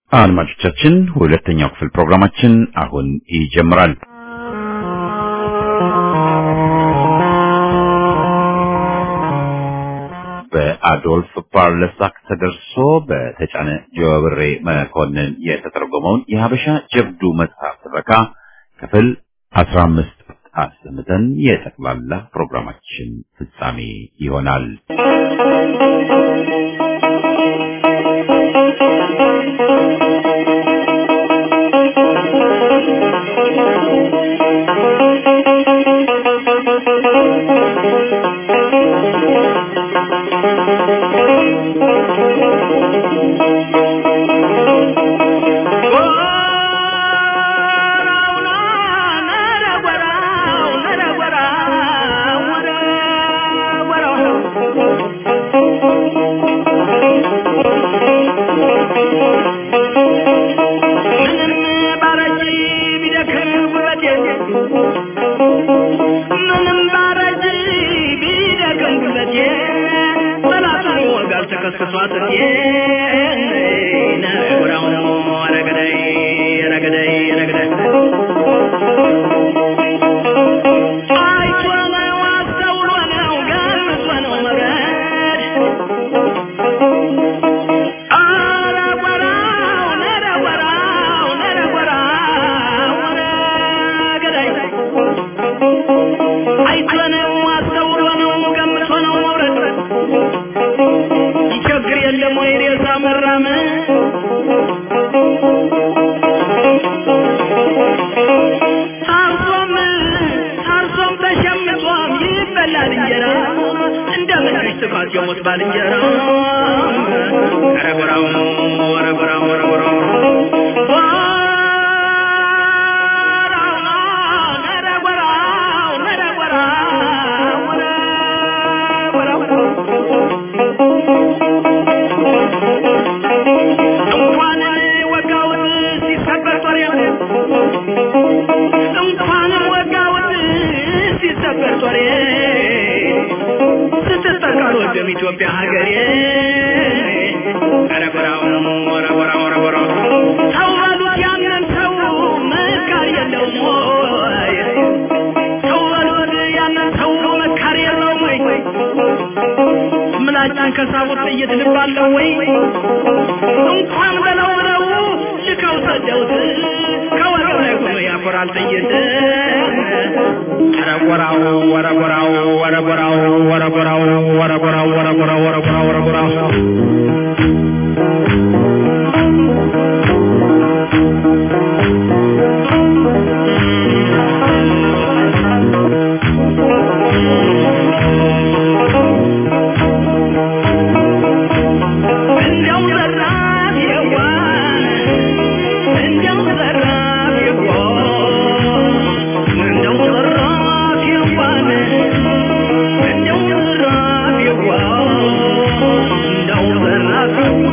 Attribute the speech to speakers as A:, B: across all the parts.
A: አድማጮቻችን ሁለተኛው ክፍል ፕሮግራማችን አሁን ይጀምራል። በአዶልፍ ፓርለሳክ ተደርሶ በተጫነ ጀዋብሬ መኮንን የተተረጎመውን የሀበሻ ጀብዱ መጽሐፍ ትረካ ክፍል 15 አሰምተን የጠቅላላ ፕሮግራማችን ፍጻሜ ይሆናል።
B: Don't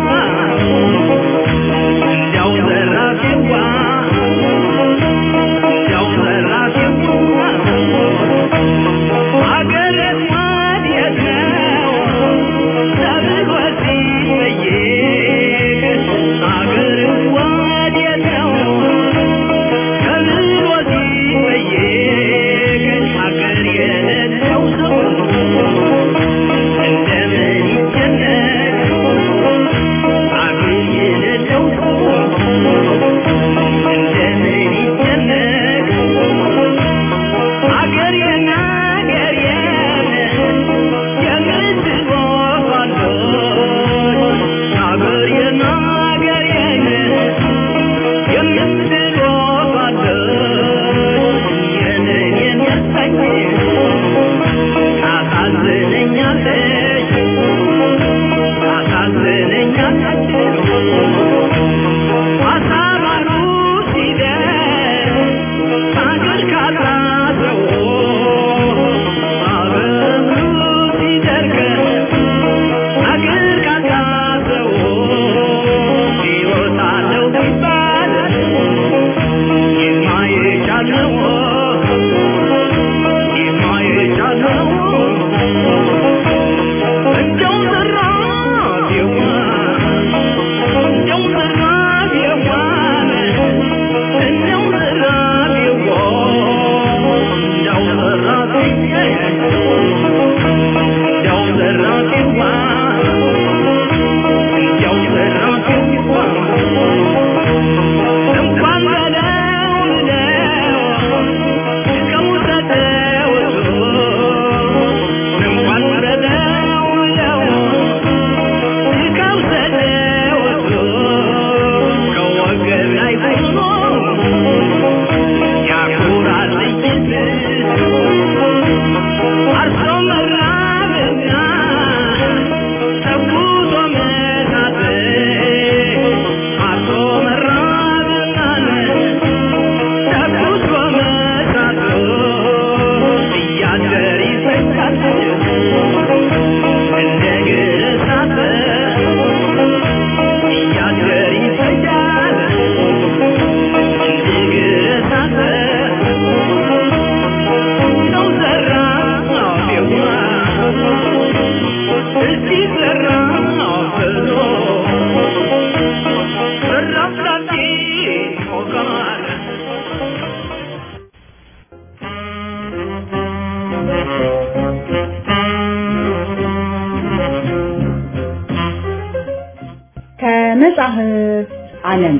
B: መጻሕፍት ዓለም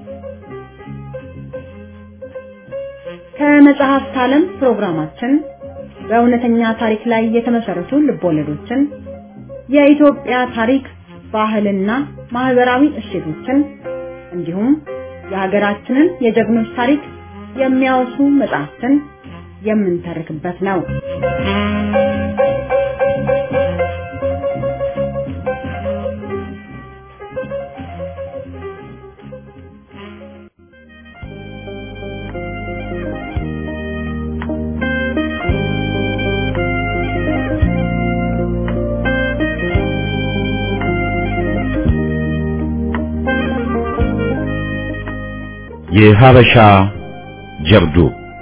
B: ከመጽሐፍት ዓለም ፕሮግራማችን በእውነተኛ ታሪክ ላይ የተመሰረቱ ልቦለዶችን የኢትዮጵያ ታሪክ ባህልና ማህበራዊ እሴቶችን እንዲሁም የሀገራችንን የጀግኖች ታሪክ የሚያወሱ መጽሐፍትን የምንተርክበት ነው።
A: የሀበሻ ጀብዱ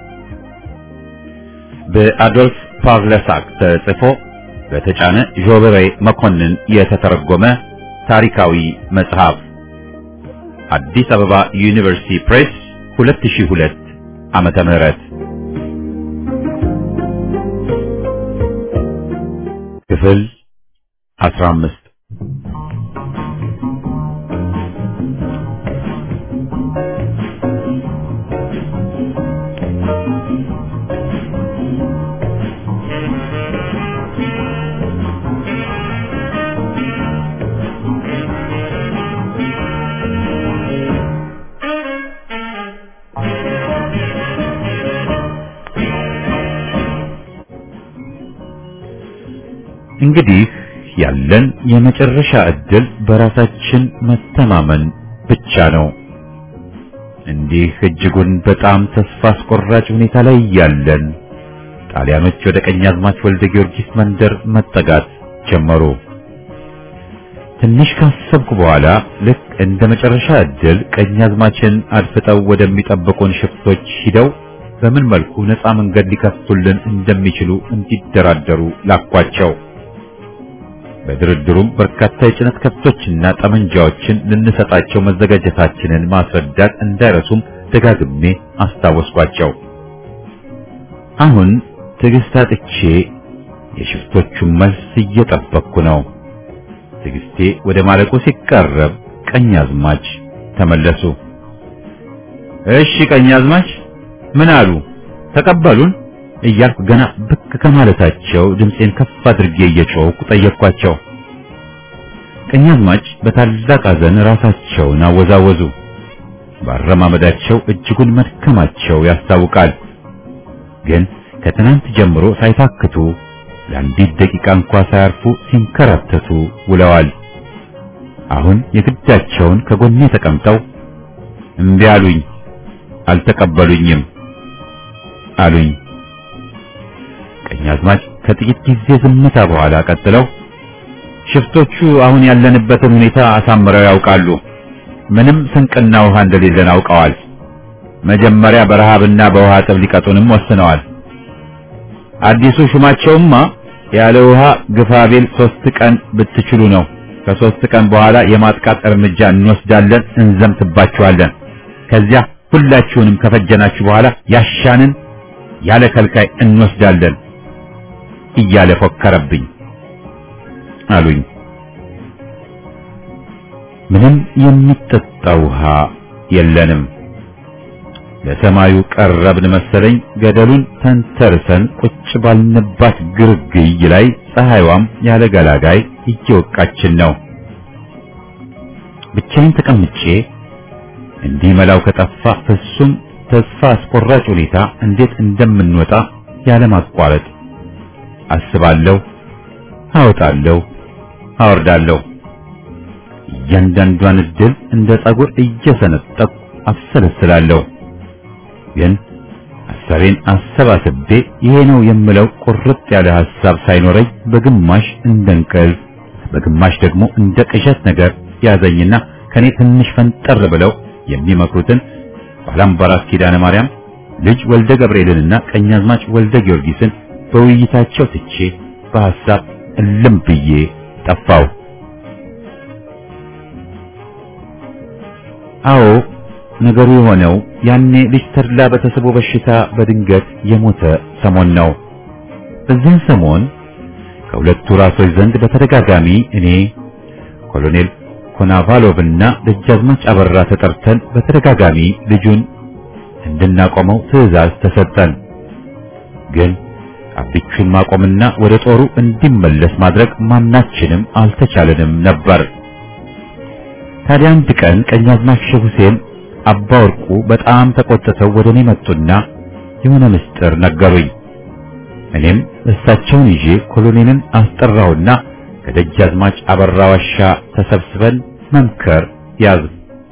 A: በአዶልፍ ፓርለሳክ ተጽፎ በተጫነ ጆበሬ መኮንን የተተረጎመ ታሪካዊ መጽሐፍ አዲስ አበባ ዩኒቨርሲቲ ፕሬስ 2002 ዓመተ ምህረት ክፍል 15 እንግዲህ ያለን የመጨረሻ እድል በራሳችን መተማመን ብቻ ነው። እንዲህ እጅጉን በጣም ተስፋ አስቆራጭ ሁኔታ ላይ ያለን ጣሊያኖች ወደ ቀኛዝማች ወልደ ጊዮርጊስ መንደር መጠጋት ጀመሩ። ትንሽ ካሰብኩ በኋላ ልክ እንደ መጨረሻ እድል ቀኛዝማችን አድፍጠው ወደሚጠብቁን ሽፍቶች ሂደው በምን መልኩ ነፃ መንገድ ሊከፍቱልን እንደሚችሉ እንዲደራደሩ ላኳቸው። በድርድሩም በርካታ የጭነት ከብቶችና ጠመንጃዎችን ልንሰጣቸው መዘጋጀታችንን ማስረዳት እንዳይረሱም ደጋግሜ አስታወስኳቸው። አሁን ትዕግስት አጥቼ የሽፍቶቹን መልስ እየጠበቅኩ ነው። ትዕግስቴ ወደ ማለቁ ሲቃረብ ቀኛዝማች ተመለሱ። እሺ ቀኛዝማች ምን አሉ? ተቀበሉን? እያልኩ ገና ብቅ ከማለታቸው ድምጼን ከፍ አድርጌ እየጮህኩ ጠየቅኳቸው። ቀኛዝማች በታላቅ ሐዘን ራሳቸውን አወዛወዙ። ባረማመዳቸው እጅጉን መድከማቸው ያስታውቃል። ግን ከትናንት ጀምሮ ሳይታክቱ ለአንዲት ደቂቃ እንኳ ሳያርፉ ሲንከራተቱ ውለዋል። አሁን የግዳቸውን ከጎኔ ተቀምጠው እምቢ አሉኝ፣ አልተቀበሉኝም አሉኝ። ቀኛዝማች ከጥቂት ጊዜ ዝምታ በኋላ ቀጥለው ሽፍቶቹ አሁን ያለንበትን ሁኔታ አሳምረው ያውቃሉ። ምንም ስንቅና ውሃ እንደሌለን አውቀዋል። መጀመሪያ በረሃብና በውሃ ጥም ሊቀጡንም ወስነዋል። አዲሱ ሹማቸውማ ያለ ውሃ ግፋቤል 3 ቀን ብትችሉ ነው። ከ3 ቀን በኋላ የማጥቃት እርምጃ እንወስዳለን፣ እንዘምትባችኋለን። ከዚያ ሁላችሁንም ከፈጀናችሁ በኋላ ያሻንን ያለ ከልካይ እንወስዳለን እያለ ፎከረብኝ አሉኝ። ምንም የሚጠጣ ውሃ የለንም። ለሰማዩ ቀረብን መሰለኝ። ገደሉን ተንተርሰን ቁጭ ባልንባት ግርግይ ላይ ፀሐይዋም ያለ ገላጋይ እየወቃችን ነው። ብቻዬን ተቀምጬ እንዲህ መላው ከጠፋ ፍጹም ተስፋ አስቆራጭ ሁኔታ እንዴት እንደምንወጣ ያለ ማቋረጥ አስባለሁ፣ አወጣለሁ፣ አወርዳለሁ። እያንዳንዷን እድል እንደ ጸጉር እየሰነጠቁ አሰለስላለሁ። ግን ሐሳቤን አሰባስቤ ይሄ ነው የምለው ቁርጥ ያለ ሐሳብ ሳይኖረኝ በግማሽ እንደ እንቅልፍ በግማሽ ደግሞ እንደ ቅዠት ነገር ያዘኝና ከኔ ትንሽ ፈንጠር ብለው የሚመክሩትን ባላምባራስ ኪዳነ ማርያም ልጅ ወልደ ገብርኤልንና ቀኛዝማች ወልደ ጊዮርጊስን በውይይታቸው ትቼ በሐሳብ እልም ብዬ ጠፋው። አዎ ነገሩ የሆነው ያኔ ልጅ ተድላ በተስቦ በሽታ በድንገት የሞተ ሰሞን ነው። በዚህ ሰሞን ከሁለቱ ራሶች ዘንድ በተደጋጋሚ እኔ ኮሎኔል ኮናቫሎቭና ደጃዝማች አበራ ተጠርተን በተደጋጋሚ ልጁን እንድናቆመው ትዕዛዝ ተሰጠን። ግን አብቹን ማቆምና ወደ ጦሩ እንዲመለስ ማድረግ ማናችንም አልተቻለንም ነበር። ታዲያ አንድ ቀን ቀኛዝማች ሁሴን አባ ወርቁ በጣም ተቆጥተው ወደኔ መጡና የሆነ ምስጢር ነገሩኝ። እኔም እሳቸውን ይዤ ኮሎኔልን አስጠራውና ከደጃዝማች አበራ ዋሻ ተሰብስበን መምከር ያዝ።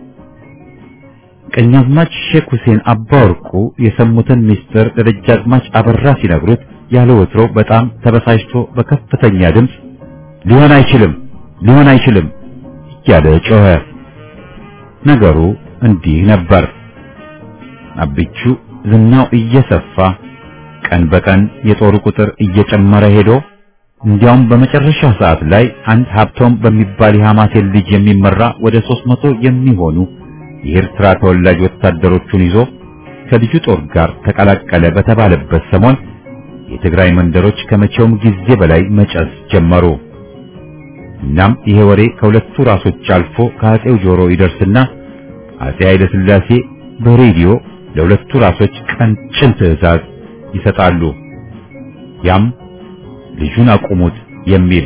A: ቀኛዝማች ሼክ ሁሴን አባ ወርቁ የሰሙትን ምስጢር ለደጃዝማች አበራ ሲነግሩት ያለ ወትሮ በጣም ተበሳጭቶ በከፍተኛ ድምፅ ሊሆን አይችልም እያለ ጮኸ። ነገሩ እንዲህ ነበር። አብቹ ዝናው እየሰፋ ቀን በቀን የጦሩ ቁጥር እየጨመረ ሄዶ እንዲያውም በመጨረሻ ሰዓት ላይ አንድ ሀብቶም በሚባል የሐማሴን ልጅ የሚመራ ወደ 300 የሚሆኑ የኤርትራ ተወላጅ ወታደሮቹን ይዞ ከልጁ ጦር ጋር ተቀላቀለ በተባለበት ሰሞን የትግራይ መንደሮች ከመቼውም ጊዜ በላይ መጨስ ጀመሩ። እናም ይሄ ወሬ ከሁለቱ ራሶች አልፎ ከአጼው ጆሮ ይደርስና አጼ ኃይለ ሥላሴ በሬዲዮ ለሁለቱ ራሶች ቀንጭን ትዕዛዝ ይሰጣሉ። ያም ልጁን አቁሙት የሚል።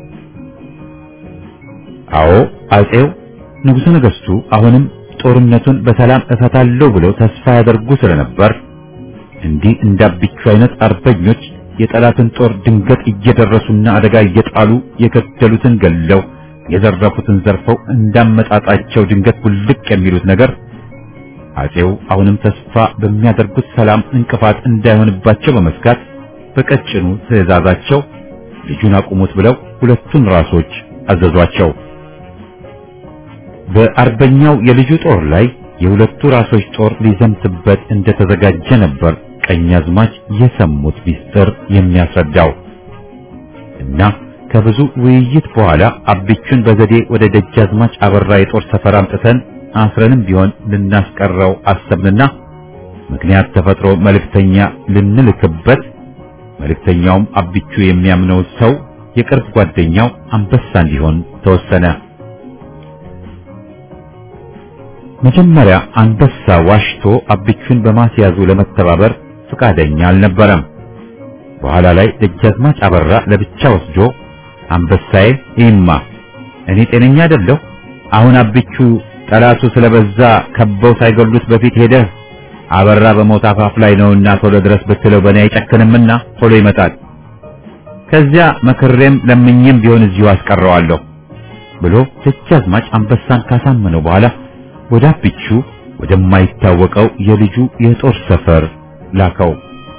A: አዎ አጼው ንጉሠ ነገሥቱ አሁንም ጦርነቱን በሰላም እፈታለሁ ብለው ተስፋ ያደርጉ ስለነበር እንዲህ እንዳብቹ አይነት አርበኞች የጠላትን ጦር ድንገት እየደረሱና አደጋ እየጣሉ የገደሉትን ገለው የዘረፉትን ዘርፈው እንዳመጣጣቸው ድንገት ውልቅ የሚሉት ነገር አጼው አሁንም ተስፋ በሚያደርጉት ሰላም እንቅፋት እንዳይሆንባቸው በመስጋት በቀጭኑ ትዕዛዛቸው ልጁን አቁሙት ብለው ሁለቱን ራሶች አዘዟቸው። በአርበኛው የልጁ ጦር ላይ የሁለቱ ራሶች ጦር ሊዘምትበት እንደተዘጋጀ ነበር ቀኛዝማች የሰሙት ምስጢር የሚያስረዳው። እና ከብዙ ውይይት በኋላ አብቹን በዘዴ ወደ ደጃዝማች አበራ የጦር ሰፈር አምጥተን አስረንም ቢሆን ልናስቀረው አሰብንና ምክንያት ተፈጥሮ መልእክተኛ ልንልክበት፣ መልእክተኛውም አብቹ የሚያምነው ሰው የቅርብ ጓደኛው አንበሳ እንዲሆን ተወሰነ። መጀመሪያ አንበሳ ዋሽቶ አብቹን በማስያዙ ለመተባበር ፈቃደኛ አልነበረም። በኋላ ላይ ደጃዝማች አበራ ለብቻ ወስዶ አንበሳዬ ይማ እኔ ጤነኛ አይደለሁ፣ አሁን አብቹ ጠላቱ ስለበዛ ከበው ሳይገሉት በፊት ሄደህ አበራ በሞት አፋፍ ላይ ነውና ቶሎ ድረስ ብትለው በእኔ አይጨክንምና ቶሎ ይመጣል፣ ከዚያ መክሬም ለምኝም ቢሆን እዚሁ አስቀረዋለሁ ብሎ ደጃዝማች አንበሳን ካሳመነው በኋላ ወደ አብቹ ወደማይታወቀው የልጁ የጦር ሰፈር ላከው።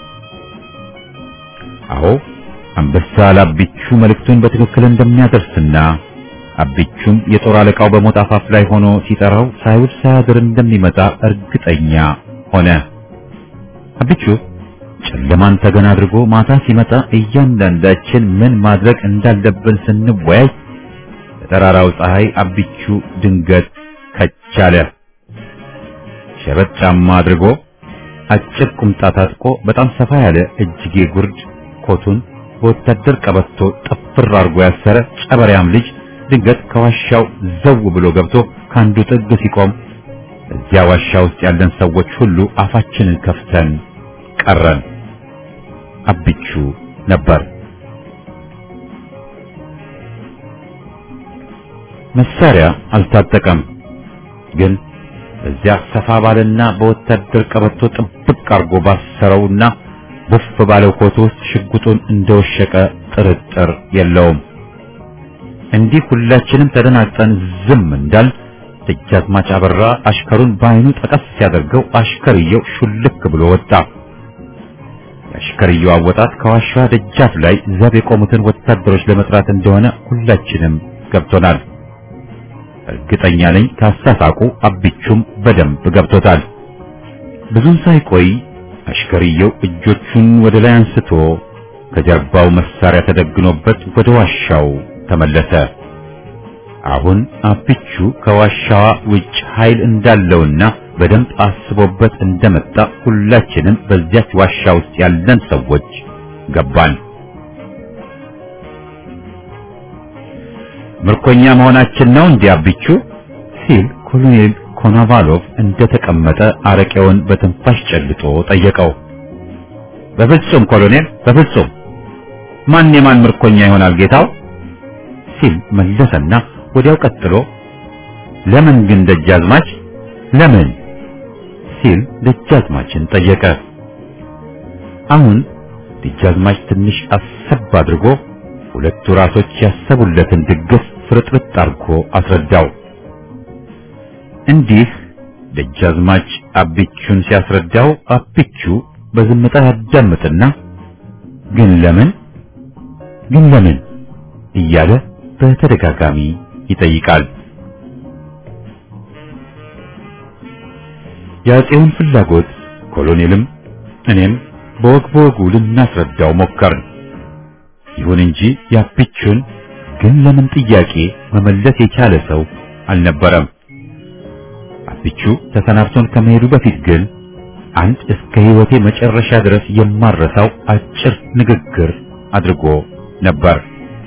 A: አዎ አንበሳ ለአብቹ መልእክቱን በትክክል እንደሚያደርስና አብቹም የጦር አለቃው በሞት አፋፍ ላይ ሆኖ ሲጠራው ሳይውል ሳያድር እንደሚመጣ እርግጠኛ ሆነ። አብቹ ጨለማን ተገን አድርጎ ማታ ሲመጣ እያንዳንዳችን ምን ማድረግ እንዳለብን ስንወያይ በጠራራው ፀሐይ አብቹ ድንገት ከቻለ። ሸበጥ ጫማ አድርጎ አጭር ቁምጣ ታጥቆ በጣም ሰፋ ያለ እጅጌ ጉርድ ኮቱን በወታደር ቀበቶ ጥፍር አድርጎ ያሰረ ጨበሪያም ልጅ ድንገት ከዋሻው ዘው ብሎ ገብቶ ካንዱ ጥግ ሲቆም እዚያ ዋሻ ውስጥ ያለን ሰዎች ሁሉ አፋችንን ከፍተን ቀረን። አብቹ ነበር። መሳሪያ አልታጠቀም፣ ግን እዚያ ሰፋ ባለና በወታደር ቀበቶ ጥብቅ አድርጎ ባሰረውና ቡፍ ባለው ኮት ውስጥ ሽጉጡን እንደወሸቀ ጥርጥር የለውም። እንዲህ ሁላችንም ተደናግጠን ዝም እንዳል ደጃዝማች አበራ አሽከሩን በዓይኑ ጠቀስ ሲያደርገው አሽከርየው ሹልክ ብሎ ወጣ። የአሽከርየው አወጣት ከዋሻ ደጃፍ ላይ ዘብ የቆሙትን ወታደሮች ለመጥራት እንደሆነ ሁላችንም ገብቶናል። እርግጠኛ ነኝ ካሳሳቁ አብቹም በደንብ ገብቶታል። ብዙም ሳይቆይ አሽከርየው እጆቹን ወደ ላይ አንስቶ ከጀርባው መሳሪያ ተደግኖበት ወደ ዋሻው ተመለሰ። አሁን አብቹ ከዋሻዋ ውጭ ኃይል እንዳለውና በደንብ አስቦበት እንደመጣ ሁላችንም በዚያች ዋሻ ውስጥ ያለን ሰዎች ገባን። ምርኮኛ መሆናችን ነው እንዴ አብቹ ሲል ኮሎኔል ኮኖቫሎቭ እንደተቀመጠ አረቄውን በትንፋሽ ጨልጦ ጠየቀው። በፍጹም ኮሎኔል፣ በፍጹም ማን የማን ምርኮኛ ይሆናል ጌታው ሲል መለሰና ወዲያው ቀጥሎ ለምን ግን ደጃዝማች ለምን ሲል ደጃዝማችን ጠየቀ። አሁን ደጃዝማች ትንሽ አሰብ አድርጎ ሁለቱ ራሶች ያሰቡለትን ድግስ ፍርጥርጥ አድርጎ አስረዳው። እንዲህ ደጃዝማች አብቹን ሲያስረዳው አብቹ በዝምታ ያዳምጥና ግን ለምን እያለ በተደጋጋሚ ይጠይቃል። የአፄውን ፍላጎት ኮሎኔልም እኔም በወጉ ልናስረዳው ሞከርን። ይሁን እንጂ የአብቹን ግን ለምን ጥያቄ መመለስ የቻለ ሰው አልነበረም። አብቹ ተሰናብቶን ከመሄዱ በፊት ግን አንድ እስከ ሕይወቴ መጨረሻ ድረስ የማረሳው አጭር ንግግር አድርጎ ነበር።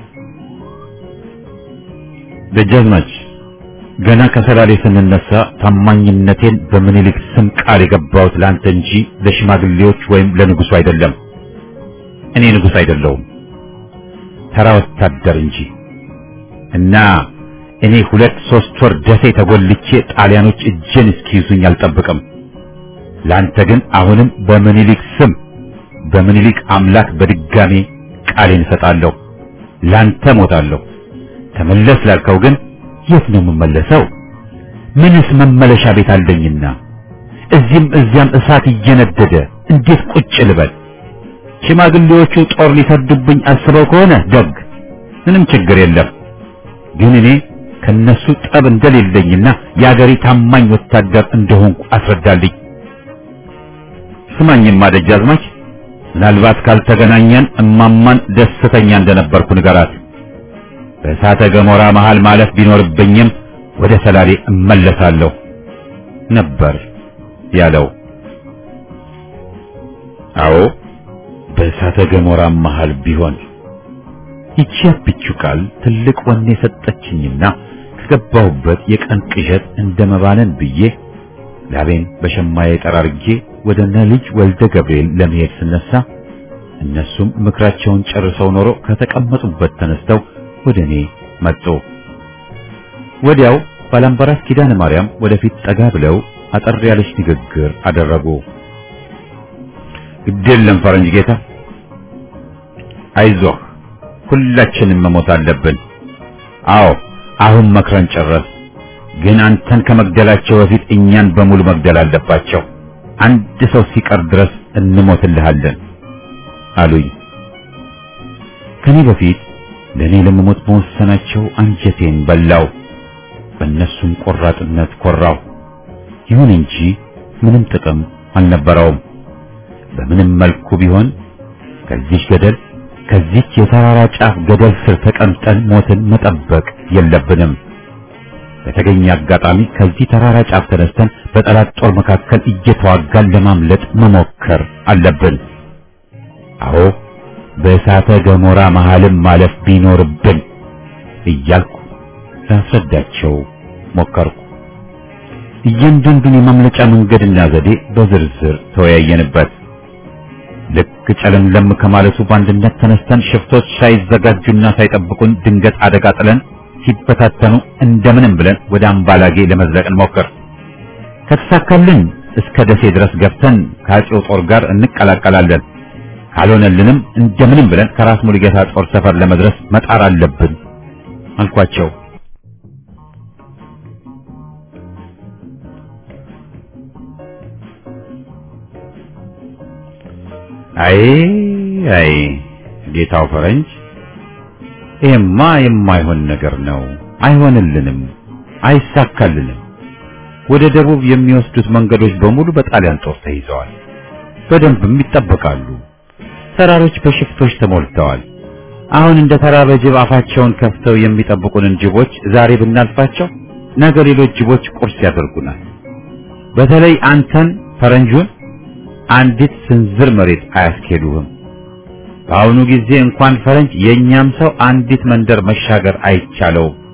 A: ደጃዝማች ገና ከሰላሌ ስንነሳ ታማኝነቴን በምኒልክ ስም ቃል የገባሁት ላንተ እንጂ ለሽማግሌዎች ወይም ለንጉሱ አይደለም። እኔ ንጉስ አይደለሁም፣ ተራ ወታደር እንጂ እና እኔ 2-3 ወር ደሴ ተጎልቼ ጣሊያኖች እጄን እስኪይዙኝ አልጠብቅም። ላንተ ግን አሁንም በምኒልክ ስም በምኒልክ አምላክ በድጋሜ ቃሌን እሰጣለሁ። ላንተ ሞታለሁ። ተመለስ ላልከው ግን የት ነው የምመለሰው? ምንስ መመለሻ ቤት አለኝና እዚህም እዚያም እሳት እየነደደ እንዴት ቁጭ ልበል? ሽማግሌዎቹ ጦር ሊሰዱብኝ አስበው ከሆነ ደግ ምንም ችግር የለም። ግን እኔ ከነሱ ጠብ እንደሌለኝና የአገሬ ታማኝ ወታደር እንደሆንኩ አስረዳልኝ። ስማኝማ ደጃዝማች፣ ምናልባት ካልተገናኘን እማማን ደስተኛ እንደነበርኩ ንገራት። በእሳተ ገሞራ መሃል ማለፍ ቢኖርብኝም ወደ ሰላሌ እመለሳለሁ ነበር ያለው። አዎ በእሳተ ገሞራ መሃል ቢሆን ይቺ አብቹ ቃል ትልቅ ወኔ ሰጠችኝና ከገባሁበት የቀን ቅዠት እንደመባነን ብዬ ላቤን በሸማዬ ጠራርጌ ወደ ልጅ ወልደ ገብርኤል ለመሄድ ስነሳ እነሱም ምክራቸውን ጨርሰው ኖሮ ከተቀመጡበት ተነስተው ወደኔ መጡ። ወዲያው ባላምባራስ ኪዳነ ማርያም ወደፊት ጠጋ ብለው አጠር ያለች ንግግር አደረጉ። ግዴለም ፈረንጅ ጌታ፣ አይዞህ፣ ሁላችንም መሞት አለብን። አዎ አሁን መክረን ጨረስ። ግን አንተን ከመግደላቸው በፊት እኛን በሙሉ መግደል አለባቸው። አንድ ሰው ሲቀር ድረስ እንሞትልሃለን አሉኝ። ከኔ በፊት ለኔ ለመሞት መወሰናቸው አንጀቴን በላው። በእነሱም ቆራጥነት ኮራው። ይሁን እንጂ ምንም ጥቅም አልነበረውም። በምንም መልኩ ቢሆን ከዚህ የተራራ ጫፍ ገደል ስር ተቀምጠን ሞትን መጠበቅ የለብንም። በተገኘ አጋጣሚ ከዚህ ተራራ ጫፍ ተነስተን በጠላት ጦር መካከል እየተዋጋን ለማምለጥ መሞከር አለብን። አዎ በእሳተ ገሞራ መሃልም ማለፍ ቢኖርብን እያልኩ ላስረዳቸው ሞከርኩ። እያንዳንዱን የማምለጫ መንገድና ዘዴ በዝርዝር ተወያየንበት። ልክ ጨለምለም ከማለቱ በአንድነት ተነስተን ሽፍቶች ሳይዘጋጁና ሳይጠብቁን ድንገት አደጋ ጥለን ሲበታተኑ እንደምንም ብለን ወደ አምባላጌ ለመዝለቅ እንሞክር። ከተሳካልን እስከ ደሴ ድረስ ገብተን ከአፄው ጦር ጋር እንቀላቀላለን። ካልሆነልንም እንደምንም ብለን ከራስ ሙሉጌታ ጦር ሰፈር ለመድረስ መጣር አለብን አልኳቸው። አይ ጌታው ፈረንጅ፣ ይሄማ የማይሆን ነገር ነው። አይሆንልንም፣ አይሳካልንም። ወደ ደቡብ የሚወስዱት መንገዶች በሙሉ በጣሊያን ጦር ተይዘዋል። በደንብም ይጠበቃሉ። ተራሮች በሽፍቶች ተሞልተዋል። አሁን እንደ ተራበ ጅብ አፋቸውን ከፍተው የሚጠብቁንን ጅቦች ዛሬ ብናልፋቸው ነገ ሌሎች ጅቦች ቁርስ ያደርጉናል። በተለይ አንተን ፈረንጁን አንዲት ስንዝር መሬት አያስኬዱህም። በአሁኑ ጊዜ እንኳን ፈረንጅ የኛም ሰው አንዲት መንደር መሻገር አይቻለውም።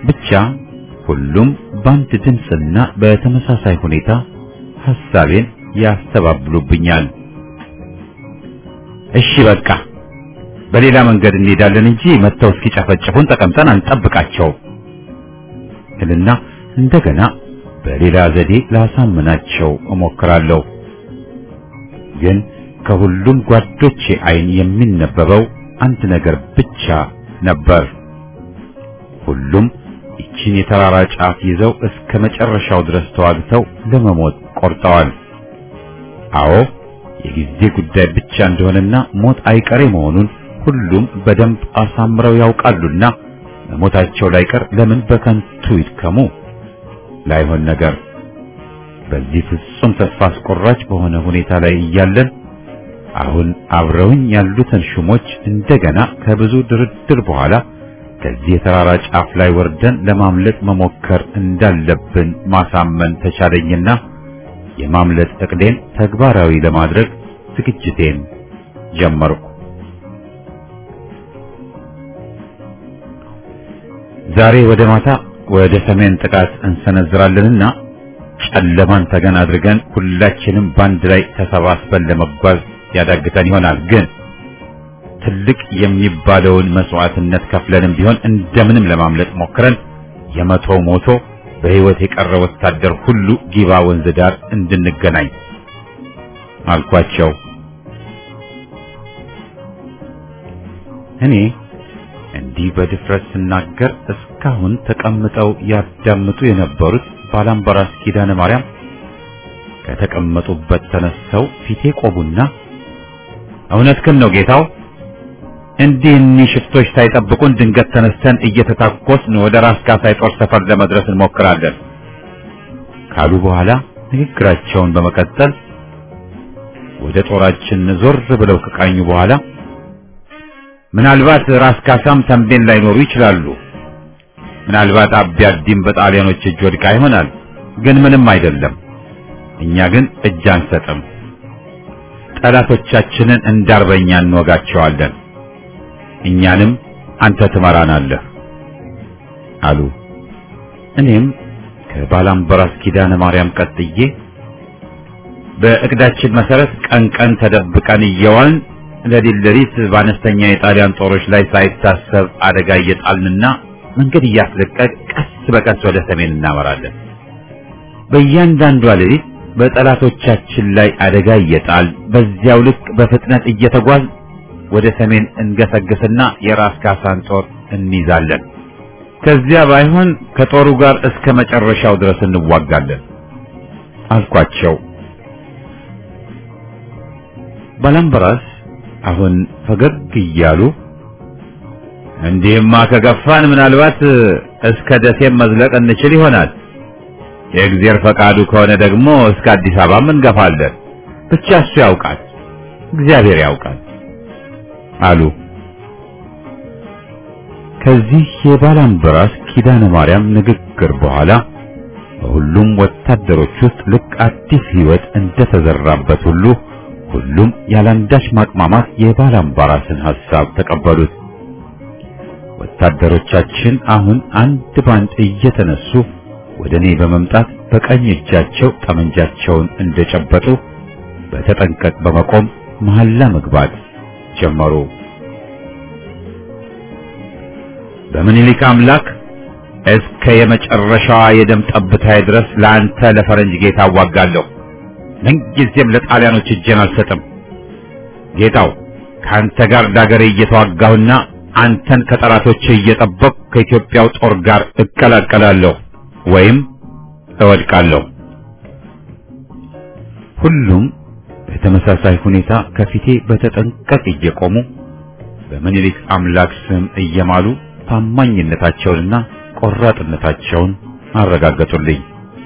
A: ብቻ ሁሉም በአንድ ድምፅና በተመሳሳይ ሁኔታ ሐሳቤን ያስተባብሉብኛል። እሺ በቃ በሌላ መንገድ እንሄዳለን እንጂ መተው እስኪጨፈጭፉን ተቀምጠን አንጠብቃቸው እልና እንደገና በሌላ ዘዴ ላሳምናቸው እሞክራለሁ። ግን ከሁሉም ጓዶቼ አይን የሚነበበው አንድ ነገር ብቻ ነበር። ሁሉም ይህችን የተራራ ጫፍ ይዘው እስከ መጨረሻው ድረስ ተዋግተው ለመሞት ቆርጠዋል። አዎ የጊዜ ጉዳይ ብቻ እንደሆነና ሞት አይቀሬ መሆኑን ሁሉም በደንብ አሳምረው ያውቃሉና ሞታቸው ላይቀር ለምን በከንቱ ይድከሙ? ላይሆን ነገር በዚህ ፍጹም ተስፋ አስቆራጭ በሆነ ሁኔታ ላይ እያለን አሁን አብረውኝ ያሉትን ሹሞች እንደገና ከብዙ ድርድር በኋላ ከዚህ የተራራ ጫፍ ላይ ወርደን ለማምለጥ መሞከር እንዳለብን ማሳመን ተቻለኝና የማምለጥ እቅዴን ተግባራዊ ለማድረግ ዝግጅቴን ጀመርኩ። ዛሬ ወደ ማታ ወደ ሰሜን ጥቃት እንሰነዝራለንና ጨለማን ተገን አድርገን ሁላችንም ባንድ ላይ ተሰባስበን ለመጓዝ ያዳግተን ይሆናል። ግን ትልቅ የሚባለውን መስዋዕትነት ከፍለንም ቢሆን እንደምንም ለማምለጥ ሞክረን የመቶ ሞቶ በሕይወት የቀረ ወታደር ሁሉ ጊባ ወንዝ ዳር እንድንገናኝ አልኳቸው። እኔ እንዲህ በድፍረት ስናገር እስካሁን ተቀምጠው ያዳምጡ የነበሩት ባላምበራስ ኪዳነ ማርያም ከተቀመጡበት ተነስተው ፊቴ ቆቡና እውነትህን ነው ጌታው፣ እንዲህ እኒህ ሽፍቶች ሳይጠብቁን ድንገት ተነስተን እየተታኮስን ወደ ራስ ካሳይ ጦር ሰፈር ለመድረስ እንሞክራለን ካሉ በኋላ ንግግራቸውን በመቀጠል ወደ ጦራችን ዞር ብለው ከቃኙ በኋላ ምናልባት ራስ ካሳም ተንቤን ላይኖሩ ይችላሉ፣ ምናልባት አቢያዲም በጣሊያኖች እጅ ወድቃ ይሆናል፣ ግን ምንም አይደለም። እኛ ግን እጅ አንሰጥም። ጠላቶቻችንን እንዳርበኛ እንወጋቸዋለን፣ እኛንም አንተ ትመራናለህ አሉ። እኔም ከባላምበራስ ኪዳነ ማርያም ቀጥዬ በእቅዳችን መሰረት ቀን ተደብቀን እየዋልን ለዲልሪት በአነስተኛ የጣሊያን ጦሮች ላይ ሳይታሰብ አደጋ እየጣልንና መንገድ እያስለቀቅ ቀስ በቀስ ወደ ሰሜን እናመራለን። በእያንዳንዷ ሌሊት በጠላቶቻችን ላይ አደጋ እየጣል በዚያው ልክ በፍጥነት እየተጓዝ ወደ ሰሜን እንገሰግስና የራስ ካሳን ጦር እንይዛለን። ከዚያ ባይሆን ከጦሩ ጋር እስከ መጨረሻው ድረስ እንዋጋለን አልኳቸው። ባላምበራስ አሁን ፈገግ እያሉ እንዲህማ ከገፋን ምናልባት እስከ ደሴም መዝለቅ እንችል ይሆናል፣ የእግዚአብሔር ፈቃዱ ከሆነ ደግሞ እስከ አዲስ አበባም እንገፋለን፣ ብቻ እሱ ያውቃል፣ እግዚአብሔር ያውቃል አሉ። ከዚህ የባላምበራስ ኪዳነ ማርያም ንግግር በኋላ በሁሉም ወታደሮች ውስጥ ልክ አዲስ ሕይወት እንደተዘራበት ሁሉ ሁሉም ያላንዳች ማቅማማት የባላምበራስን ሐሳብ ተቀበሉት። ወታደሮቻችን አሁን አንድ ባንድ እየተነሱ ወደኔ በመምጣት በቀኝ እጃቸው ጠመንጃቸውን እንደጨበጡ በተጠንቀቅ በመቆም መሐላ መግባት ጀመሩ። በምኒልክ አምላክ እስከ የመጨረሻዋ የደም ጠብታዬ ድረስ ለአንተ ለፈረንጅ ጌታ አዋጋለሁ። ምንጊዜም ለጣሊያኖች እጄን አልሰጥም። ጌታው ካንተ ጋር ዳገሬ እየተዋጋሁና አንተን ከጠላቶች እየጠበቅሁ ከኢትዮጵያው ጦር ጋር እቀላቀላለሁ ወይም እወድቃለሁ። ሁሉም በተመሳሳይ ሁኔታ ከፊቴ በተጠንቀቅ እየቆሙ በምኒልክ አምላክ ስም እየማሉ ታማኝነታቸውንና ቆራጥነታቸውን አረጋገጡልኝ።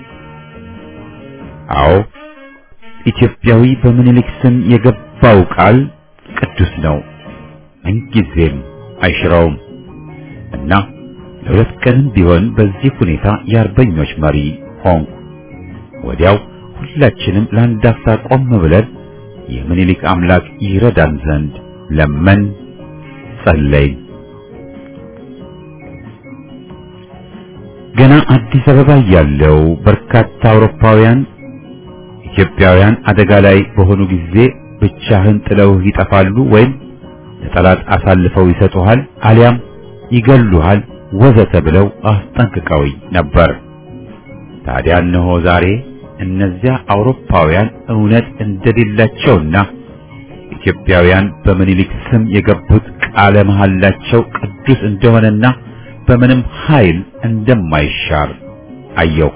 A: አዎ ኢትዮጵያዊ በምኒልክ ስም የገባው ቃል ቅዱስ ነው፣ ምንጊዜም አይሽረውም እና ለሁለት ቀንም ቢሆን በዚህ ሁኔታ የአርበኞች መሪ ሆንኩ። ወዲያው ሁላችንም ለአንድ አፍታ ቆም ብለን የምኒልክ አምላክ ይረዳን ዘንድ ለመን ጸለይን። ገና አዲስ አበባ ያለው በርካታ አውሮፓውያን ኢትዮጵያውያን አደጋ ላይ በሆኑ ጊዜ ብቻህን ጥለው ይጠፋሉ ወይም ለጠላት አሳልፈው ይሰጡሃል አሊያም ይገሉሃል ወዘተ ብለው አስጠንቅቀውኝ ነበር። ታዲያ እነሆ ዛሬ እነዚያ አውሮፓውያን እውነት እንደሌላቸውና ኢትዮጵያውያን በምኒልክ ስም የገቡት ቃለ መሐላቸው ቅዱስ እንደሆነና በምንም ኃይል እንደማይሻር አየሁ።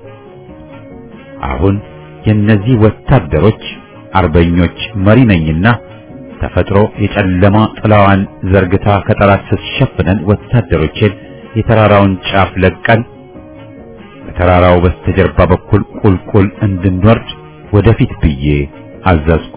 A: አሁን የነዚህ ወታደሮች አርበኞች መሪ ነኝና ተፈጥሮ የጨለማ ጥላዋን ዘርግታ ከጠላት ስትሸፍነን ወታደሮችን የተራራውን ጫፍ ለቀን በተራራው በስተጀርባ በኩል ቁልቁል እንድንወርድ ወደፊት ብዬ አዘዝኩ።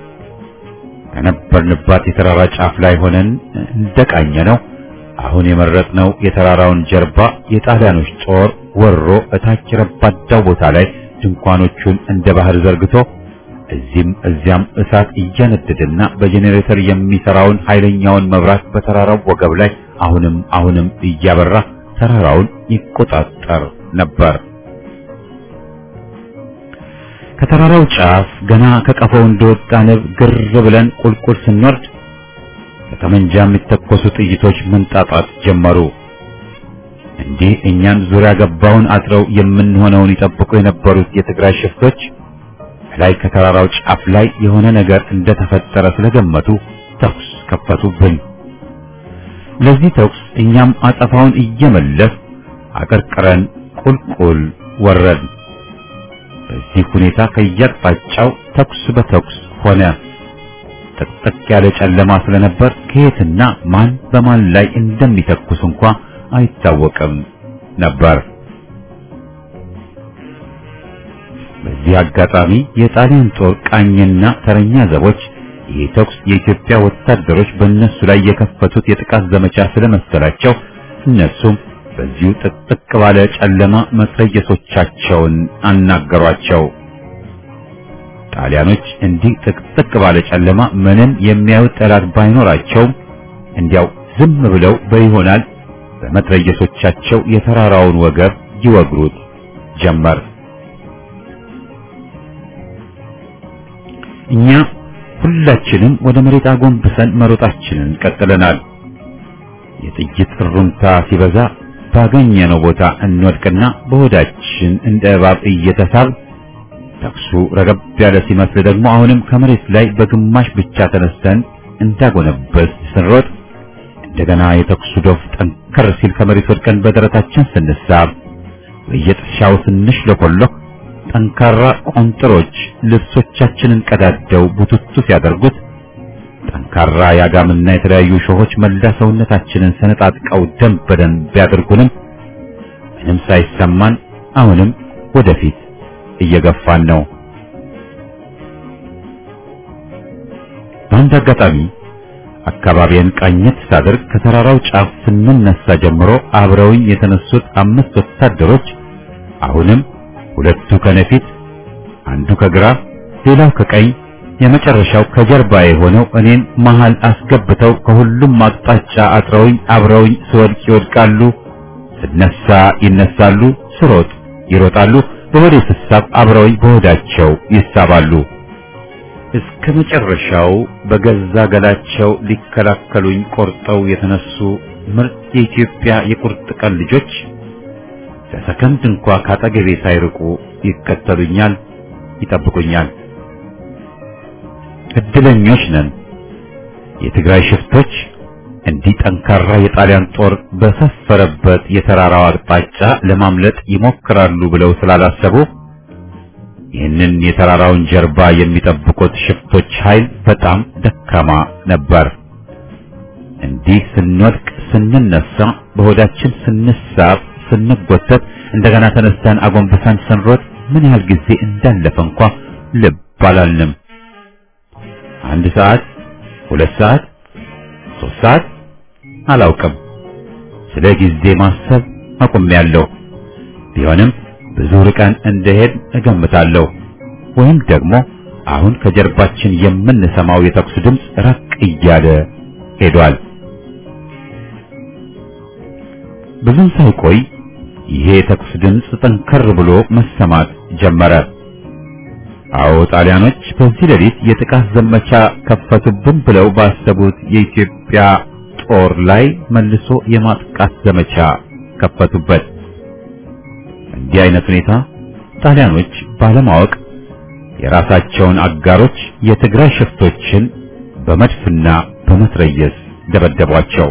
A: ከነበርንባት የተራራ ጫፍ ላይ ሆነን እንደቃኘነው አሁን የመረጥነው የተራራውን ጀርባ የጣሊያኖች ጦር ወሮ እታች ረባዳው ቦታ ላይ ድንኳኖቹን እንደ ባህር ዘርግቶ እዚህም እዚያም እሳት እያነደደና በጄኔሬተር የሚሰራውን ኃይለኛውን መብራት በተራራው ወገብ ላይ አሁንም እያበራ ተራራውን ይቆጣጠር ነበር። ከተራራው ጫፍ ገና ከቀፈው እንደወጣ ንብ ግር ብለን ቁልቁል ስንወርድ ከጠመንጃ የሚተኮሱ ጥይቶች መንጣጣት ጀመሩ። እንዲህ እኛን ዙሪያ ገባውን አጥረው የምንሆነውን ይጠብቁ የነበሩት የትግራይ ሽፍቶች ላይ ከተራራው ጫፍ ላይ የሆነ ነገር እንደተፈጠረ ስለገመቱ ተኩስ ከፈቱብን። ለዚህ ተኩስ እኛም አጸፋውን እየመለስ አቀርቅረን ቁልቁል ወረድ። በዚህ ሁኔታ ከየአቅጣጫው ተኩስ በተኩስ ሆነ። ጥቅጥቅ ያለ ጨለማ ስለነበር ከየትና ማን በማን ላይ እንደሚተኩስ እንኳን አይታወቅም ነበር። በዚህ አጋጣሚ የጣሊያን ጦር ቃኝና ተረኛ ዘቦች ይህ ተኩስ የኢትዮጵያ ወታደሮች በእነሱ ላይ የከፈቱት የጥቃት ዘመቻ ስለመሰላቸው እነሱም በዚሁ ጥቅጥቅ ባለ ጨለማ መትረየሶቻቸውን አናገሯቸው። ጣሊያኖች እንዲህ ጥቅጥቅ ባለ ጨለማ ምንም የሚያዩት ጠላት ባይኖራቸውም እንዲያው ዝም ብለው በይሆናል በመትረየሶቻቸው የተራራውን ወገብ ይወግሩት ጀመር። እኛ ሁላችንም ወደ መሬት አጎንብሰን መሮጣችንን ቀጥለናል። የጥይት ሩምታ ሲበዛ ባገኘነው ቦታ እንወድቅና በሆዳችን እንደ እባብ እየተሳብ ተኩሱ ረገብ ያለ ሲመስል ደግሞ አሁንም ከመሬት ላይ በግማሽ ብቻ ተነስተን እንዳጎነበስ ስንሮጥ እንደገና የተኩሱ ዶፍ ጠንከር ሲል ከመሬት ወድቀን በደረታችን ስንሳብ በየጥሻው ስንሽለኮለክ ጠንካራ ቆንጥሮች ልብሶቻችንን ቀዳደው ቡትቱ ሲያደርጉት ጠንካራ ያጋምና የተለያዩ ሾሆች መላ ሰውነታችንን ሰነጣጥቀው ደም በደም ቢያደርጉንም ምንም ሳይሰማን አሁንም ወደፊት እየገፋን ነው። በአንድ አጋጣሚ አካባቢን ቃኘት ሳደርግ ከተራራው ጫፍ ስንነሳ ጀምሮ አብረውኝ የተነሱት 5 ወታደሮች አሁንም ሁለቱ ከነፊት አንዱ ከግራ ሌላው ከቀኝ የመጨረሻው ከጀርባ የሆነው እኔን መሃል አስገብተው ከሁሉም አቅጣጫ አጥረውኝ አብረውኝ ስወድቅ ይወድቃሉ፣ ስነሳ ይነሳሉ፣ ስሮጥ ይሮጣሉ፣ በሆዴ ስሳብ አብረውኝ በሆዳቸው ይሳባሉ። እስከ መጨረሻው በገዛ ገላቸው ሊከላከሉኝ ቆርጠው የተነሱ ምርጥ የኢትዮጵያ የቁርጥ ቀን ልጆች ለሰከንድ እንኳን ካጠገቤ ሳይርቁ ይከተሉኛል፣ ይጠብቁኛል። እድለኞች ነን። የትግራይ ሽፍቶች እንዲህ ጠንካራ የጣሊያን ጦር በሰፈረበት የተራራው አቅጣጫ ለማምለጥ ይሞክራሉ ብለው ስላላሰቡ ይህንን የተራራውን ጀርባ የሚጠብቁት ሽፍቶች ኃይል በጣም ደካማ ነበር። እንዲህ ስንወድቅ ስንነሳ በሆዳችን ስንሳብ ስንጎተት እንደገና ተነስተን አጎንብሰን ስንሮጥ ምን ያህል ጊዜ እንዳለፈ እንኳን ልብ አላልንም። 1 ሰዓት፣ 2 ሰዓት፣ 3 ሰዓት አላውቅም። ስለ ጊዜ ማሰብ አቁሜያለሁ። ቢሆንም ብዙ ርቀን እንደሄድ እገምታለሁ። ወይም ደግሞ አሁን ከጀርባችን የምንሰማው የተኩስ ድምፅ ራቅ እያለ ሄዷል። ብዙም ሳይቆይ ይሄ የተኩስ ድምፅ ጠንከር ብሎ መሰማት ጀመረ። አዎ ጣሊያኖች በዚህ ሌሊት የጥቃት ዘመቻ ከፈቱብን ብለው ባሰቡት የኢትዮጵያ ጦር ላይ መልሶ የማጥቃት ዘመቻ ከፈቱበት። እንዲህ አይነት ሁኔታ ጣሊያኖች ባለማወቅ የራሳቸውን አጋሮች የትግራይ ሽፍቶችን በመድፍና በመትረየስ ደበደቧቸው።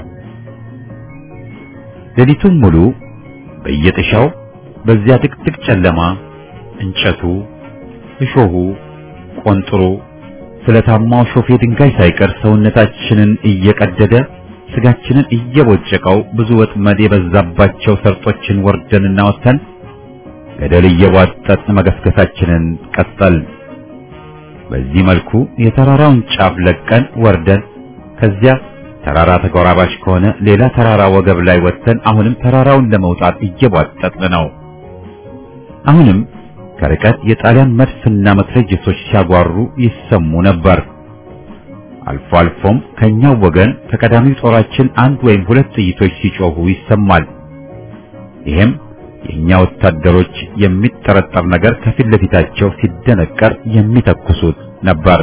A: ሌሊቱን ሙሉ በየጥሻው በዚያ ጥቅጥቅ ጨለማ እንጨቱ፣ እሾሁ፣ ቆንጥሩ፣ ስለታማው ሾፌ ድንጋይ ሳይቀር ሰውነታችንን እየቀደደ ስጋችንን እየቦጨቀው ብዙ ወጥመድ የበዛባቸው ሰርጦችን ወርደንና ወጥተን ገደል እየቧጠጥን መገስገሳችንን ቀጠል። በዚህ መልኩ የተራራውን ጫፍ ለቀን ወርደን ከዚያ ተራራ ተጎራባች ከሆነ ሌላ ተራራ ወገብ ላይ ወጥተን አሁንም ተራራውን ለመውጣት እየቧጠጥን ነው። አሁንም ከርቀት የጣሊያን መድፍና መትረየሶች ሲያጓሩ ይሰሙ ነበር። አልፎ አልፎም ከኛው ወገን ከቀዳሚው ጦራችን አንድ ወይም ሁለት ጥይቶች ሲጮሁ ይሰማል። ይሄም የኛ ወታደሮች የሚጠረጠር ነገር ከፊት ለፊታቸው ሲደነቀር የሚተኩሱት ነበር።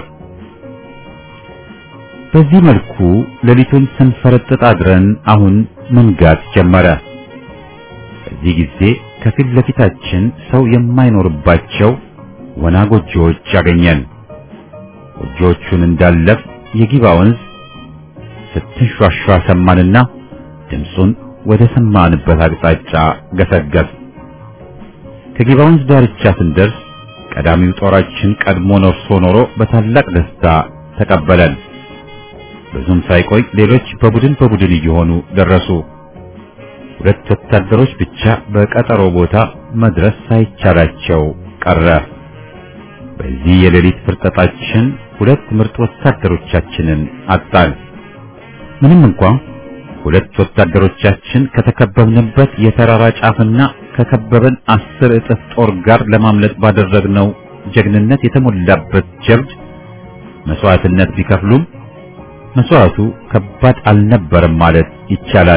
A: በዚህ መልኩ ሌሊቱን ስንፈረጥጥ አድረን አሁን መንጋት ጀመረ። በዚህ ጊዜ ከፊት ለፊታችን ሰው የማይኖርባቸው ወና ጎጆዎች ያገኘን። ጎጆቹን እንዳለፍ የጊባ ወንዝ ስትንሿሿ ሰማንና ድምፁን ወደ ሰማንበት አቅጣጫ ገሰገስ። ከጊባ ወንዝ ዳርቻ ስንደርስ ቀዳሚው ጦራችን ቀድሞ ነርሶ ኖሮ በታላቅ ደስታ ተቀበለን። ብዙም ሳይቆይ ሌሎች በቡድን እየሆኑ ደረሱ። ሁለት ወታደሮች ብቻ በቀጠሮ ቦታ መድረስ ሳይቻላቸው ቀረ። በዚህ የሌሊት ፍርጠጣችን ሁለት ምርጥ ወታደሮቻችንን አጣን። ምንም እንኳን ሁለት ወታደሮቻችን ከተከበብንበት የተራራ ጫፍና ከከበበን 10 እጥፍ ጦር ጋር ለማምለጥ ባደረግነው ጀግንነት የተሞላበት ጀብድ መስዋዕትነት ቢከፍሉም መስዋዕቱ ከባድ አልነበረም ማለት ይቻላል።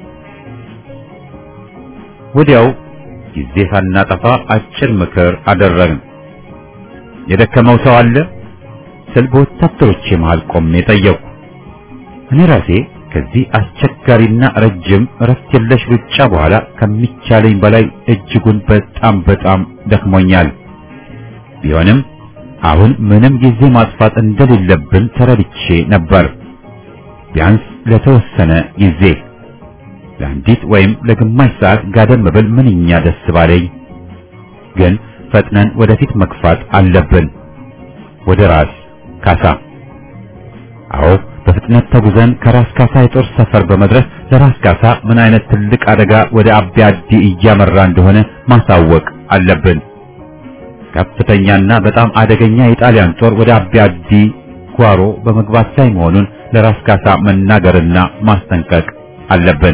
A: ወዲያው ጊዜ ሳናጠፋ አጭር ምክር አደረግን። የደከመው ሰው አለ ስል በወታደሮቼ መሃል ቆሜ ጠየቅኩ። እኔ ራሴ ከዚህ አስቸጋሪና ረጅም እረፍት የለሽ ሩጫ በኋላ ከሚቻለኝ በላይ እጅጉን በጣም ደክሞኛል። ቢሆንም አሁን ምንም ጊዜ ማጥፋት እንደሌለብን ተረድቼ ነበር። ቢያንስ ለተወሰነ ጊዜ ለአንዲት ወይም ለግማሽ ሰዓት ጋደም ብል ምንኛ ደስ ባለኝ። ግን ፈጥነን ወደፊት መግፋት አለብን። ወደ ራስ ካሳ። አዎ በፍጥነት ተጉዘን ከራስ ካሳ የጦር ሰፈር በመድረስ ለራስ ካሳ ምን አይነት ትልቅ አደጋ ወደ አቢ አዲ እያመራ እንደሆነ ማሳወቅ አለብን። ከፍተኛና በጣም አደገኛ የጣሊያን ጦር ወደ አቢ አዲ ጓሮ በመግባት ላይ መሆኑን ለራስ ካሳ መናገርና ማስጠንቀቅ አለብን።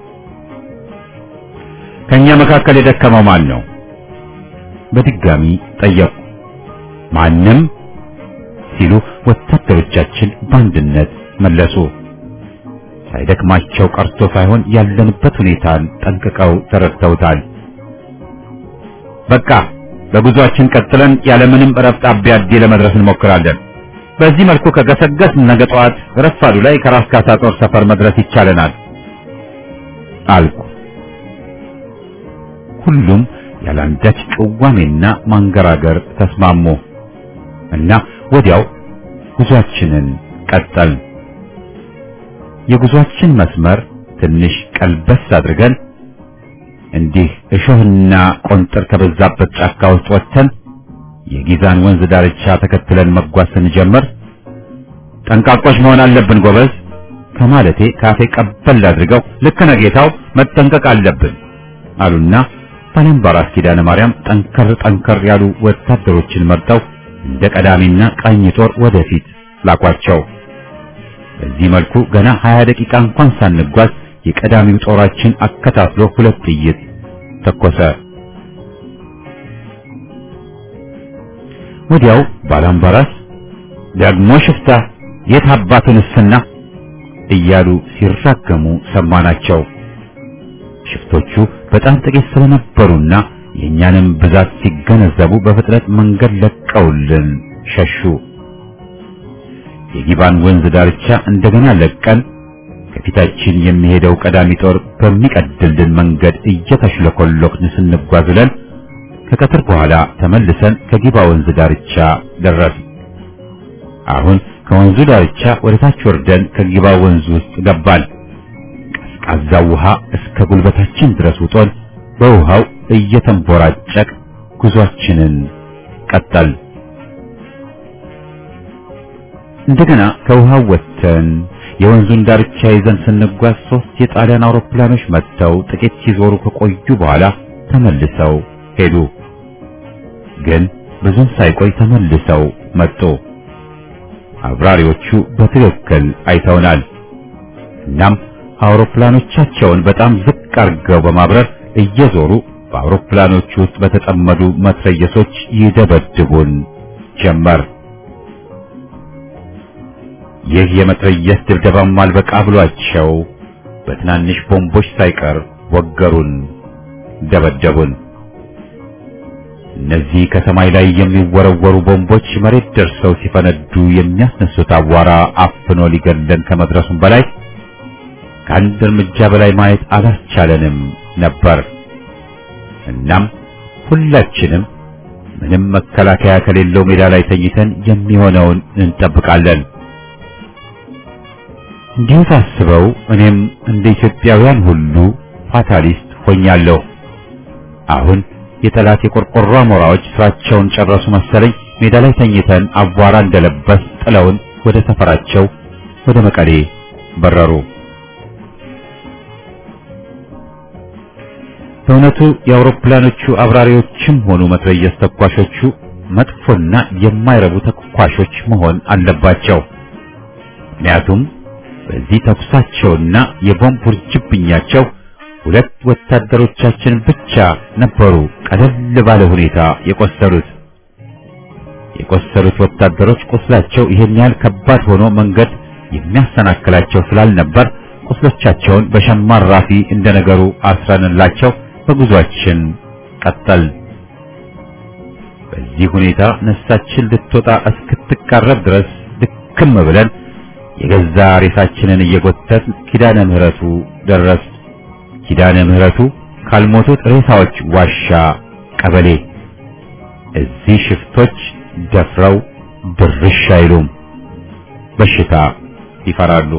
A: ከኛ መካከል የደከመው ማን ነው? በድጋሚ ጠየቁ። ማንም ሲሉ ወታደሮቻችን በአንድነት መለሱ። ሳይደክማቸው ቀርቶ ሳይሆን ያለንበት ሁኔታን ጠንቅቀው ተረድተውታል። በቃ በጉዟችን ቀጥለን ያለምንም እረፍት አቢ አዲ ለመድረስ እንሞክራለን። በዚህ መልኩ ከገሰገስን ነገ ጠዋት ረፋዱ ላይ ከራስ ካሳ ጦር ሰፈር መድረስ ይቻለናል አልኩ። ሁሉም ያላንዳች ቅዋሜና ማንገራገር ተስማሙ እና ወዲያው ጉዟችንን ቀጠል። የጉዟችን መስመር ትንሽ ቀልበስ አድርገን እንዲህ እሾህና ቆንጥር ከበዛበት ጫካ ውስጥ ወጥተን የጊዛን ወንዝ ዳርቻ ተከትለን መጓዝ ስንጀምር ጠንቃቆች መሆን አለብን ጎበዝ ከማለቴ ካፌ ቀበል አድርገው ልክ ነህ ጌታው መጠንቀቅ አለብን አሉና ባላምባራስ ኪዳነ ማርያም ጠንከር ያሉ ወታደሮችን መርጠው እንደ ቀዳሚና ቀኝ ጦር ወደፊት ላኳቸው። በዚህ መልኩ ገና 20 ደቂቃ እንኳን ሳንጓዝ የቀዳሚው ጦራችን አከታትሎ ሁለት ጥይት ተኮሰ። ወዲያው ባላምባራስ ደግሞ ሽፍታ የት አባቱንስና እያሉ ሲራገሙ ሰማናቸው። ሽፍቶቹ በጣም ጥቂት ስለነበሩና የኛንም ብዛት ሲገነዘቡ በፍጥነት መንገድ ለቀውልን ሸሹ። የጊባን ወንዝ ዳርቻ እንደገና ለቀን ከፊታችን የሚሄደው ቀዳሚ ጦር በሚቀድልን መንገድ እየተሽለኮለክን ስንጓዝለን ከቀትር በኋላ ተመልሰን ከጊባ ወንዝ ዳርቻ ደረስን። አሁን ከወንዙ ዳርቻ ወደ ታች ወርደን ከጊባ ወንዝ ውስጥ ገባን። ቀዝቃዛው ውሃ እስከ ጉልበታችን ድረስ ውጦን በውሃው እየተንቦራጨቅ ጉዟችንን ቀጠል። እንደገና ከውሃው ወጥተን የወንዙን ዳርቻ ይዘን ስንጓዝ 3 የጣሊያን አውሮፕላኖች መጥተው ጥቂት ሲዞሩ ከቆዩ በኋላ ተመልሰው ሄዱ። ግን ብዙም ሳይቆይ ተመልሰው መጡ። አብራሪዎቹ በትክክል አይተውናል። እናም አውሮፕላኖቻቸውን በጣም ዝቅ አድርገው በማብረር እየዞሩ በአውሮፕላኖቹ ውስጥ በተጠመዱ መትረየሶች ይደበድቡን ጀመር። ይህ የመትረየስ ድብደባም አልበቃ ብሏቸው በትናንሽ ቦምቦች ሳይቀር ወገሩን፣ ደበደቡን። እነዚህ ከሰማይ ላይ የሚወረወሩ ቦምቦች መሬት ደርሰው ሲፈነዱ የሚያስነሱት አቧራ አፍኖ ሊገለን ከመድረሱም በላይ ከአንድ እርምጃ በላይ ማየት አላስቻለንም ነበር። እናም ሁላችንም ምንም መከላከያ ከሌለው ሜዳ ላይ ተኝተን የሚሆነውን እንጠብቃለን። እንዲሁ ሳስበው እኔም እንደ ኢትዮጵያውያን ሁሉ ፋታሊስት ሆኛለሁ። አሁን የጠላት የቆርቆሮ አሞራዎች ስራቸውን ጨረሱ መሰለኝ። ሜዳ ላይ ተኝተን አቧራ እንደለበስ ጥለውን ወደ ሰፈራቸው ወደ መቀሌ በረሩ። በእውነቱ የአውሮፕላኖቹ አብራሪዎችም ሆኑ መትረየስ ተኳሾቹ መጥፎና የማይረቡ ተኳሾች መሆን አለባቸው። ምክንያቱም በዚህ ተኩሳቸውና የቦምብ ውርጅብኛቸው 2 ወታደሮቻችን ብቻ ነበሩ ቀለል ባለ ሁኔታ የቆሰሉት። የቆሰሉት ወታደሮች ቁስላቸው ይሄን ያህል ከባድ ሆኖ መንገድ የሚያሰናክላቸው ስላልነበር ቁስሎቻቸውን በሸማ ራፊ እንደነገሩ አስረንላቸው በጉዟችን ቀጠል። በዚህ ሁኔታ ነፍሳችን ልትወጣ እስክትቃረብ ድረስ ድክም ብለን የገዛ ሬሳችንን እየጎተትን ኪዳነ ምህረቱ ደረስ። ኪዳነ ምህረቱ ካልሞቱት ሬሳዎች ዋሻ ቀበሌ። እዚህ ሽፍቶች ደፍረው ድርሽ አይሉም፣ በሽታ ይፈራሉ።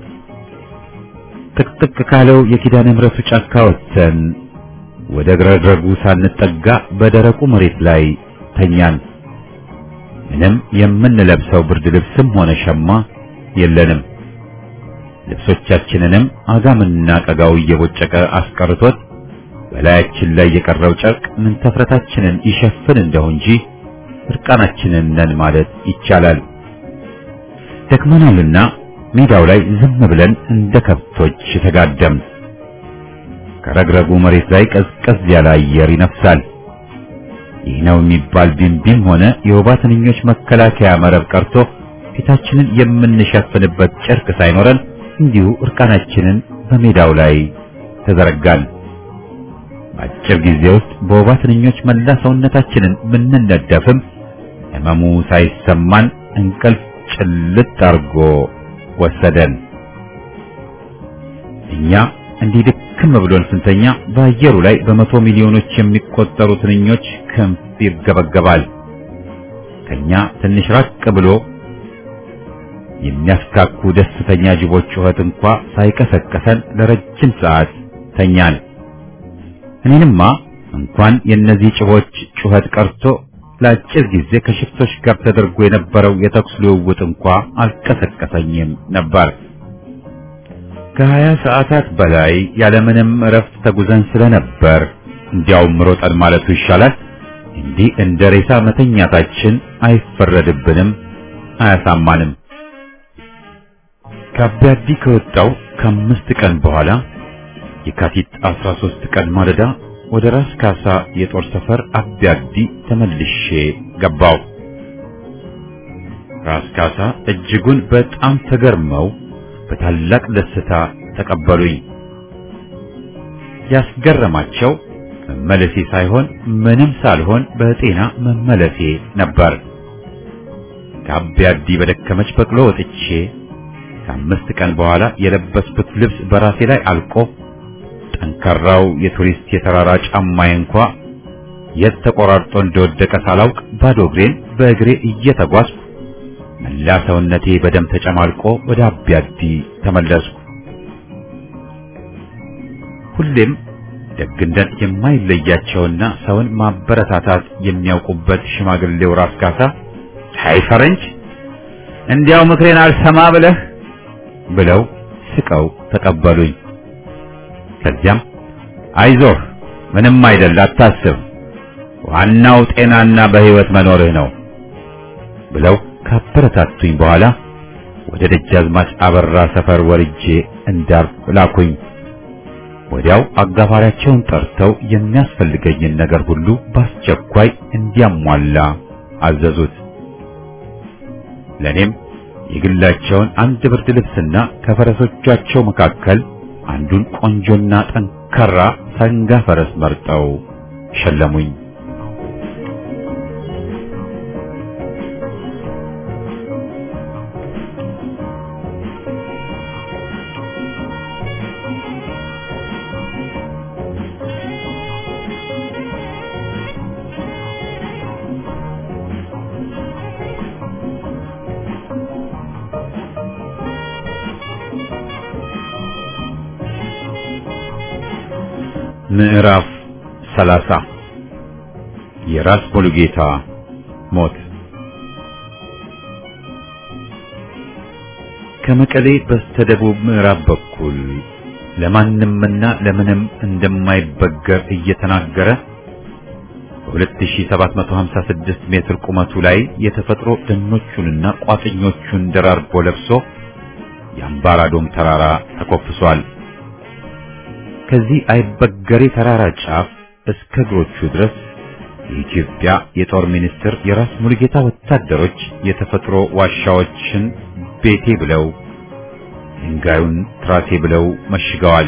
A: ጥቅጥቅ ካለው የኪዳነ ምህረቱ ጫካ ወጥተን ወደ ግረግረጉ ሳንጠጋ በደረቁ መሬት ላይ ተኛን። ምንም የምንለብሰው ብርድ ልብስም ሆነ ሸማ የለንም። ልብሶቻችንንም አጋምና ቀጋው እየቦጨቀ አስቀርቶት በላያችን ላይ የቀረው ጨርቅ ምን ተፍረታችንን ይሸፍን እንደው እንጂ እርቃናችንን ነን ማለት ይቻላል። ደክመናልና ሜዳው ላይ ዝም ብለን እንደ ከብቶች ተጋደም። ከረግረጉ መሬት ላይ ቀዝቀዝ ያለ አየር ይነፍሳል። ይህ ነው የሚባል ቢንቢም ሆነ የወባ ትንኞች መከላከያ መረብ ቀርቶ ፊታችንን የምንሸፍንበት ጨርቅ ሳይኖረን እንዲሁ እርቃናችንን በሜዳው ላይ ተዘረጋን። በአጭር ጊዜ ውስጥ በወባ ትንኞች መላ ሰውነታችንን ብንነደፍም ህመሙ ሳይሰማን እንቅልፍ ጭልጥ አርጎ ወሰደን። እኛ እንዲህ ድክም ብሎን ስንተኛ በአየሩ ላይ በመቶ ሚሊዮኖች የሚቆጠሩ ትንኞች ክንፍ ይርገበገባል። ከኛ ትንሽ ራቅ ብሎ የሚያስካኩ ደስተኛ ጅቦች ጩኸት እንኳ ሳይቀሰቀሰን ለረጅም ሰዓት ተኛን። እኔንማ እንኳን የእነዚህ ጅቦች ጩኸት ቀርቶ ለአጭር ጊዜ ከሽፍቶች ጋር ተደርጎ የነበረው የተኩስ ልውውጥ እንኳ አልቀሰቀሰኝም ነበር። ከ20 ሰዓታት በላይ ያለምንም እረፍት ተጉዘን ስለነበር እንዲያውም ሮጠን ማለቱ ይሻላል። እንዲህ እንደ ሬሳ መተኛታችን አይፈረድብንም፣ አያሳማንም። ከአቢያዲ ከወጣው ከ5 ቀን በኋላ የካቲት 13 ቀን ማለዳ ወደ ራስ ካሳ የጦር ሰፈር አቢያዲ ተመልሼ ገባው። ራስ ካሳ እጅጉን በጣም ተገርመው በታላቅ ደስታ ተቀበሉኝ። ያስገረማቸው መመለሴ ሳይሆን ምንም ሳልሆን በጤና መመለሴ ነበር። ከአብያዲ በደከመች በቅሎ ወጥቼ ከ5 ቀን በኋላ የለበስኩት ልብስ በራሴ ላይ አልቆ ጠንካራው የቱሪስት የተራራ ጫማዬ እንኳ የት ተቆራርጦ እንደወደቀ ሳላውቅ ባዶ እግሬን በእግሬ እየተጓዝኩ መላ ሰውነቴ በደም ተጨማልቆ ወደ አብያዲ ተመለስኩ። ሁሌም ደግነት የማይለያቸውና ሰውን ማበረታታት የሚያውቁበት ሽማግሌው ራስ ካሳ አይ ፈረንጅ እንዲያው ምክሬን አልሰማ ብለው ስቀው ተቀበሉኝ። ከዚያም አይዞህ ምንም አይደል አታስብ፣ ዋናው ጤናና በህይወት መኖርህ ነው ብለው ካበረታቱኝ በኋላ ወደ ደጃዝማች አበራ ሰፈር ወርጄ እንዳርፍ ላኩኝ። ወዲያው አጋፋሪያቸውን ጠርተው የሚያስፈልገኝን ነገር ሁሉ በአስቸኳይ እንዲያሟላ አዘዙት። ለኔም የግላቸውን አንድ ብርድ ልብስና ከፈረሶቻቸው መካከል አንዱን ቆንጆና ጠንካራ ሰንጋ ፈረስ መርጠው ሸለሙኝ። ምዕራፍ 30 የራስ ሙሉጌታ ሞት። ከመቀሌ በስተደቡብ ምዕራብ በኩል ለማንምና ለምንም እንደማይበገር እየተናገረ በ2756 ሜትር ቁመቱ ላይ የተፈጥሮ ደኖቹንና ቋጥኞቹን ደራርቦ ለብሶ የአምባራዶም ተራራ ተኮፍሷል። ከዚህ አይበገሬ ተራራ ጫፍ እስከ እግሮቹ ድረስ የኢትዮጵያ የጦር ሚኒስትር የራስ ሙሉጌታ ወታደሮች የተፈጥሮ ዋሻዎችን ቤቴ ብለው ድንጋዩን ትራቴ ብለው መሽገዋል።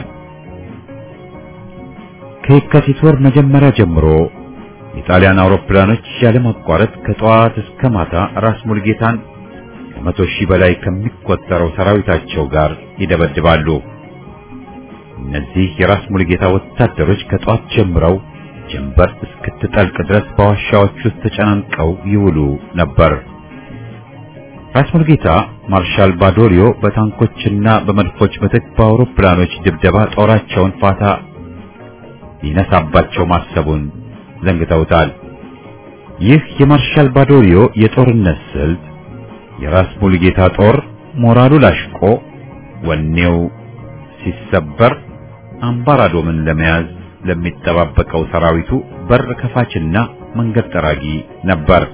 A: ከየካቲት ወር መጀመሪያ ጀምሮ የጣሊያን አውሮፕላኖች ያለማቋረጥ ከጠዋት እስከ ማታ ራስ ሙሉጌታን ከ100 ሺህ በላይ ከሚቆጠረው ሰራዊታቸው ጋር ይደበድባሉ። እነዚህ የራስ ሙሉጌታ ወታደሮች ከጧት ጀምረው ጀንበር እስክትጠልቅ ድረስ በዋሻዎች ውስጥ ተጨናንቀው ይውሉ ነበር። ራስ ሙሉጌታ ማርሻል ባዶሊዮ በታንኮችና በመድፎች ምትክ በአውሮፕላኖች ድብደባ ጦራቸውን ፋታ ሊነሳባቸው ማሰቡን ዘንግተውታል። ይህ የማርሻል ባዶሊዮ የጦርነት ስልት የራስ ሙሉጌታ ጦር ሞራሉ ላሽቆ ወኔው ሲሰበር አምባራዶምን ለመያዝ ለሚጠባበቀው ሰራዊቱ በር ከፋችና መንገድ ጠራጊ ነበር።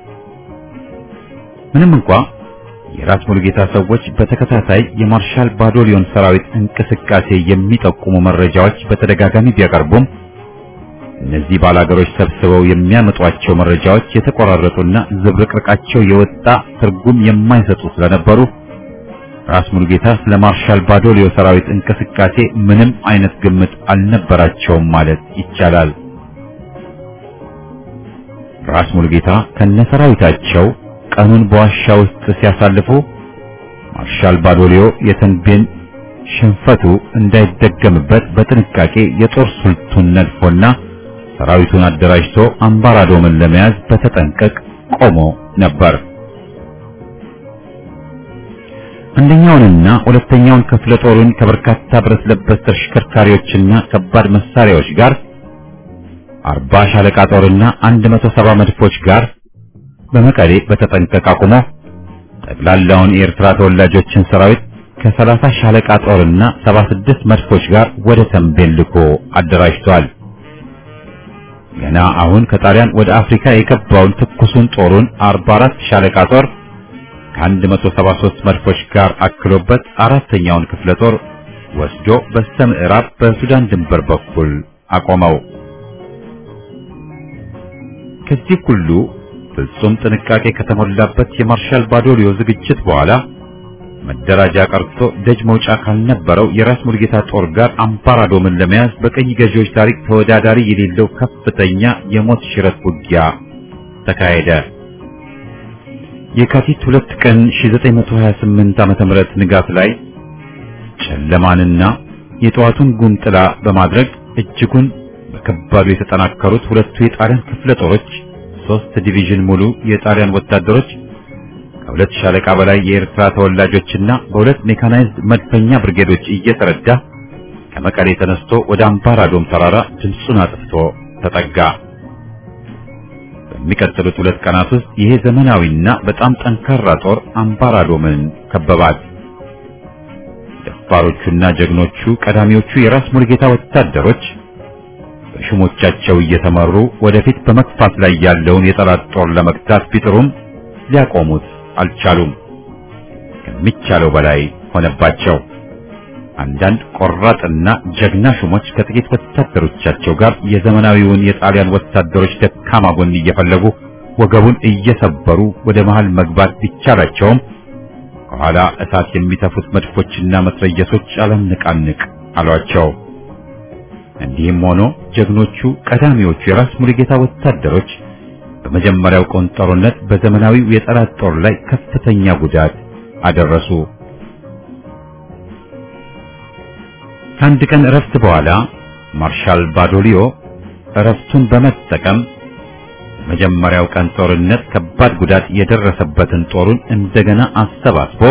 A: ምንም እንኳ የራስ ሙሉጌታ ሰዎች በተከታታይ የማርሻል ባዶሊዮን ሰራዊት እንቅስቃሴ የሚጠቁሙ መረጃዎች በተደጋጋሚ ቢያቀርቡም እነዚህ ባላገሮች ሰብስበው የሚያመጧቸው መረጃዎች የተቆራረጡና ዝብርቅርቃቸው የወጣ ትርጉም የማይሰጡ ስለነበሩ ራስ ሙሉጌታ ስለ ማርሻል ባዶሊዮ ሰራዊት እንቅስቃሴ ምንም አይነት ግምት አልነበራቸውም ማለት ይቻላል። ራስ ሙሉጌታ ከነሰራዊታቸው ቀኑን በዋሻ ውስጥ ሲያሳልፉ ማርሻል ባዶሊዮ የተንቤን ሽንፈቱ እንዳይደገምበት በጥንቃቄ የጦር ስልቱን ነድፎና ሰራዊቱን አደራጅቶ አምባራዶምን ለመያዝ በተጠንቀቅ ቆሞ ነበር። አንደኛውንና ሁለተኛውን ክፍለ ጦሩን ከበርካታ ብረት ለበስ ተሽከርካሪዎችና ከባድ መሳሪያዎች ጋር 40 ሻለቃ ጦርና 170 መድፎች ጋር በመቀሌ በተጠንቀቅ አቁሞ ጠቅላላውን የኤርትራ ተወላጆችን ሰራዊት ከ30 ሻለቃ ጦርና 76 መድፎች ጋር ወደ ተንቤን ልኮ አደራጅቷል። ገና አሁን ከጣሊያን ወደ አፍሪካ የገባውን ትኩሱን ጦሩን 44 ሻለቃ ጦር ከ173 መድፎች ጋር አክሎበት አራተኛውን ክፍለ ጦር ወስዶ በስተምዕራብ በሱዳን ድንበር በኩል አቆመው። ከዚህ ሁሉ ፍጹም ጥንቃቄ ከተሞላበት የማርሻል ባዶሊዮ ዝግጅት በኋላ መደራጃ ቀርቶ ደጅ መውጫ ካልነበረው የራስ ሙሉጌታ ጦር ጋር አምባራዶምን ለመያዝ በቀኝ ገዢዎች ታሪክ ተወዳዳሪ የሌለው ከፍተኛ የሞት ሽረት ውጊያ ተካሄደ። የካቲት 2 ቀን 1928 ዓ.ም ንጋት ላይ ጨለማንና የጠዋቱን ጉንጥላ በማድረግ እጅጉን በከባዱ የተጠናከሩት ሁለቱ የጣሊያን ክፍለ ጦሮች 3 ዲቪዥን ሙሉ የጣሊያን ወታደሮች ከሁለት ሻለቃ በላይ የኤርትራ ተወላጆችና በሁለት ሜካናይዝድ መድፈኛ ብርጌዶች እየተረዳ ከመቀሌ ተነስቶ ወደ አምባራዶም ተራራ ድምፁን አጥፍቶ ተጠጋ። በሚቀጥሉት 2 ቀናት ውስጥ ይሄ ዘመናዊና በጣም ጠንካራ ጦር አምባራዶምን ከበባት። ደፋሮቹና ጀግኖቹ ቀዳሚዎቹ የራስ ሙሉጌታ ወታደሮች በሹሞቻቸው እየተመሩ ወደፊት በመግፋት ላይ ያለውን የጠላት ጦር ለመግታት ቢጥሩም ሊያቆሙት አልቻሉም። ከሚቻለው በላይ ሆነባቸው። አንዳንድ ቆራጥና ጀግና ሹሞች ከጥቂት ወታደሮቻቸው ጋር የዘመናዊውን የጣሊያን ወታደሮች ደካማ ጎን እየፈለጉ ወገቡን እየሰበሩ ወደ መሃል መግባት ቢቻላቸውም ከኋላ እሳት የሚተፉት መድፎችና መትረየሶች አላንቃንቅ አሏቸው። እንዲህም ሆኖ ጀግኖቹ ቀዳሚዎቹ የራስ ሙሉጌታ ወታደሮች በመጀመሪያው ጦርነት በዘመናዊው የጠላት ጦር ላይ ከፍተኛ ጉዳት አደረሱ። ከአንድ ቀን እረፍት በኋላ ማርሻል ባዶሊዮ እረፍቱን በመጠቀም በመጀመሪያው ቀን ጦርነት ከባድ ጉዳት የደረሰበትን ጦሩን እንደገና አሰባስቦ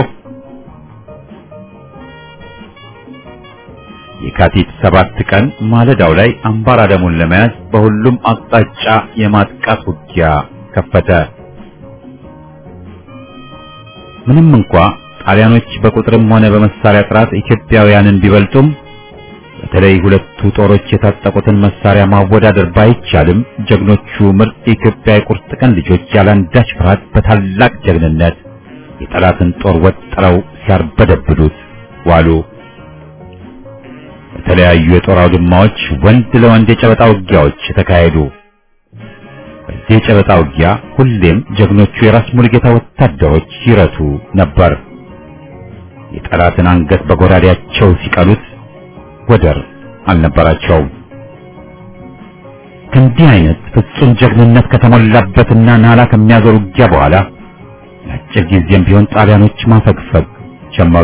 A: የካቲት 7 ቀን ማለዳው ላይ አምባራዶምን ለመያዝ በሁሉም አቅጣጫ የማጥቃት ውጊያ ከፈተ። ምንም እንኳ ጣሊያኖች በቁጥርም ሆነ በመሳሪያ ጥራት ኢትዮጵያውያንን ቢበልጡም በተለይ ሁለቱ ጦሮች የታጠቁትን መሳሪያ ማወዳደር ባይቻልም ጀግኖቹ ምርጥ የኢትዮጵያ የቁርጥ ቀን ልጆች ያላንዳች ፍርሃት በታላቅ ጀግንነት የጠላትን ጦር ወጥረው ሲያርበደብዱት ዋሉ። በተለያዩ የጦር አውድማዎች ወንድ ለወንድ የጨበጣ ውጊያዎች ተካሄዱ። በዚህ የጨበጣ ውጊያ ሁሌም ጀግኖቹ የራስ ሙሉጌታ ወታደሮች ይረቱ ነበር። የጠላትን አንገት በጎራዴያቸው ሲቀሉት ወደር አልነበራቸውም። ከእንዲህ አይነት ፍጹም ጀግንነት ከተሞላበትና ናላ ከሚያዞር ውጊያ በኋላ ለአጭር ጊዜም ቢሆን ጣሊያኖች ማፈግፈግ ጀመሩ።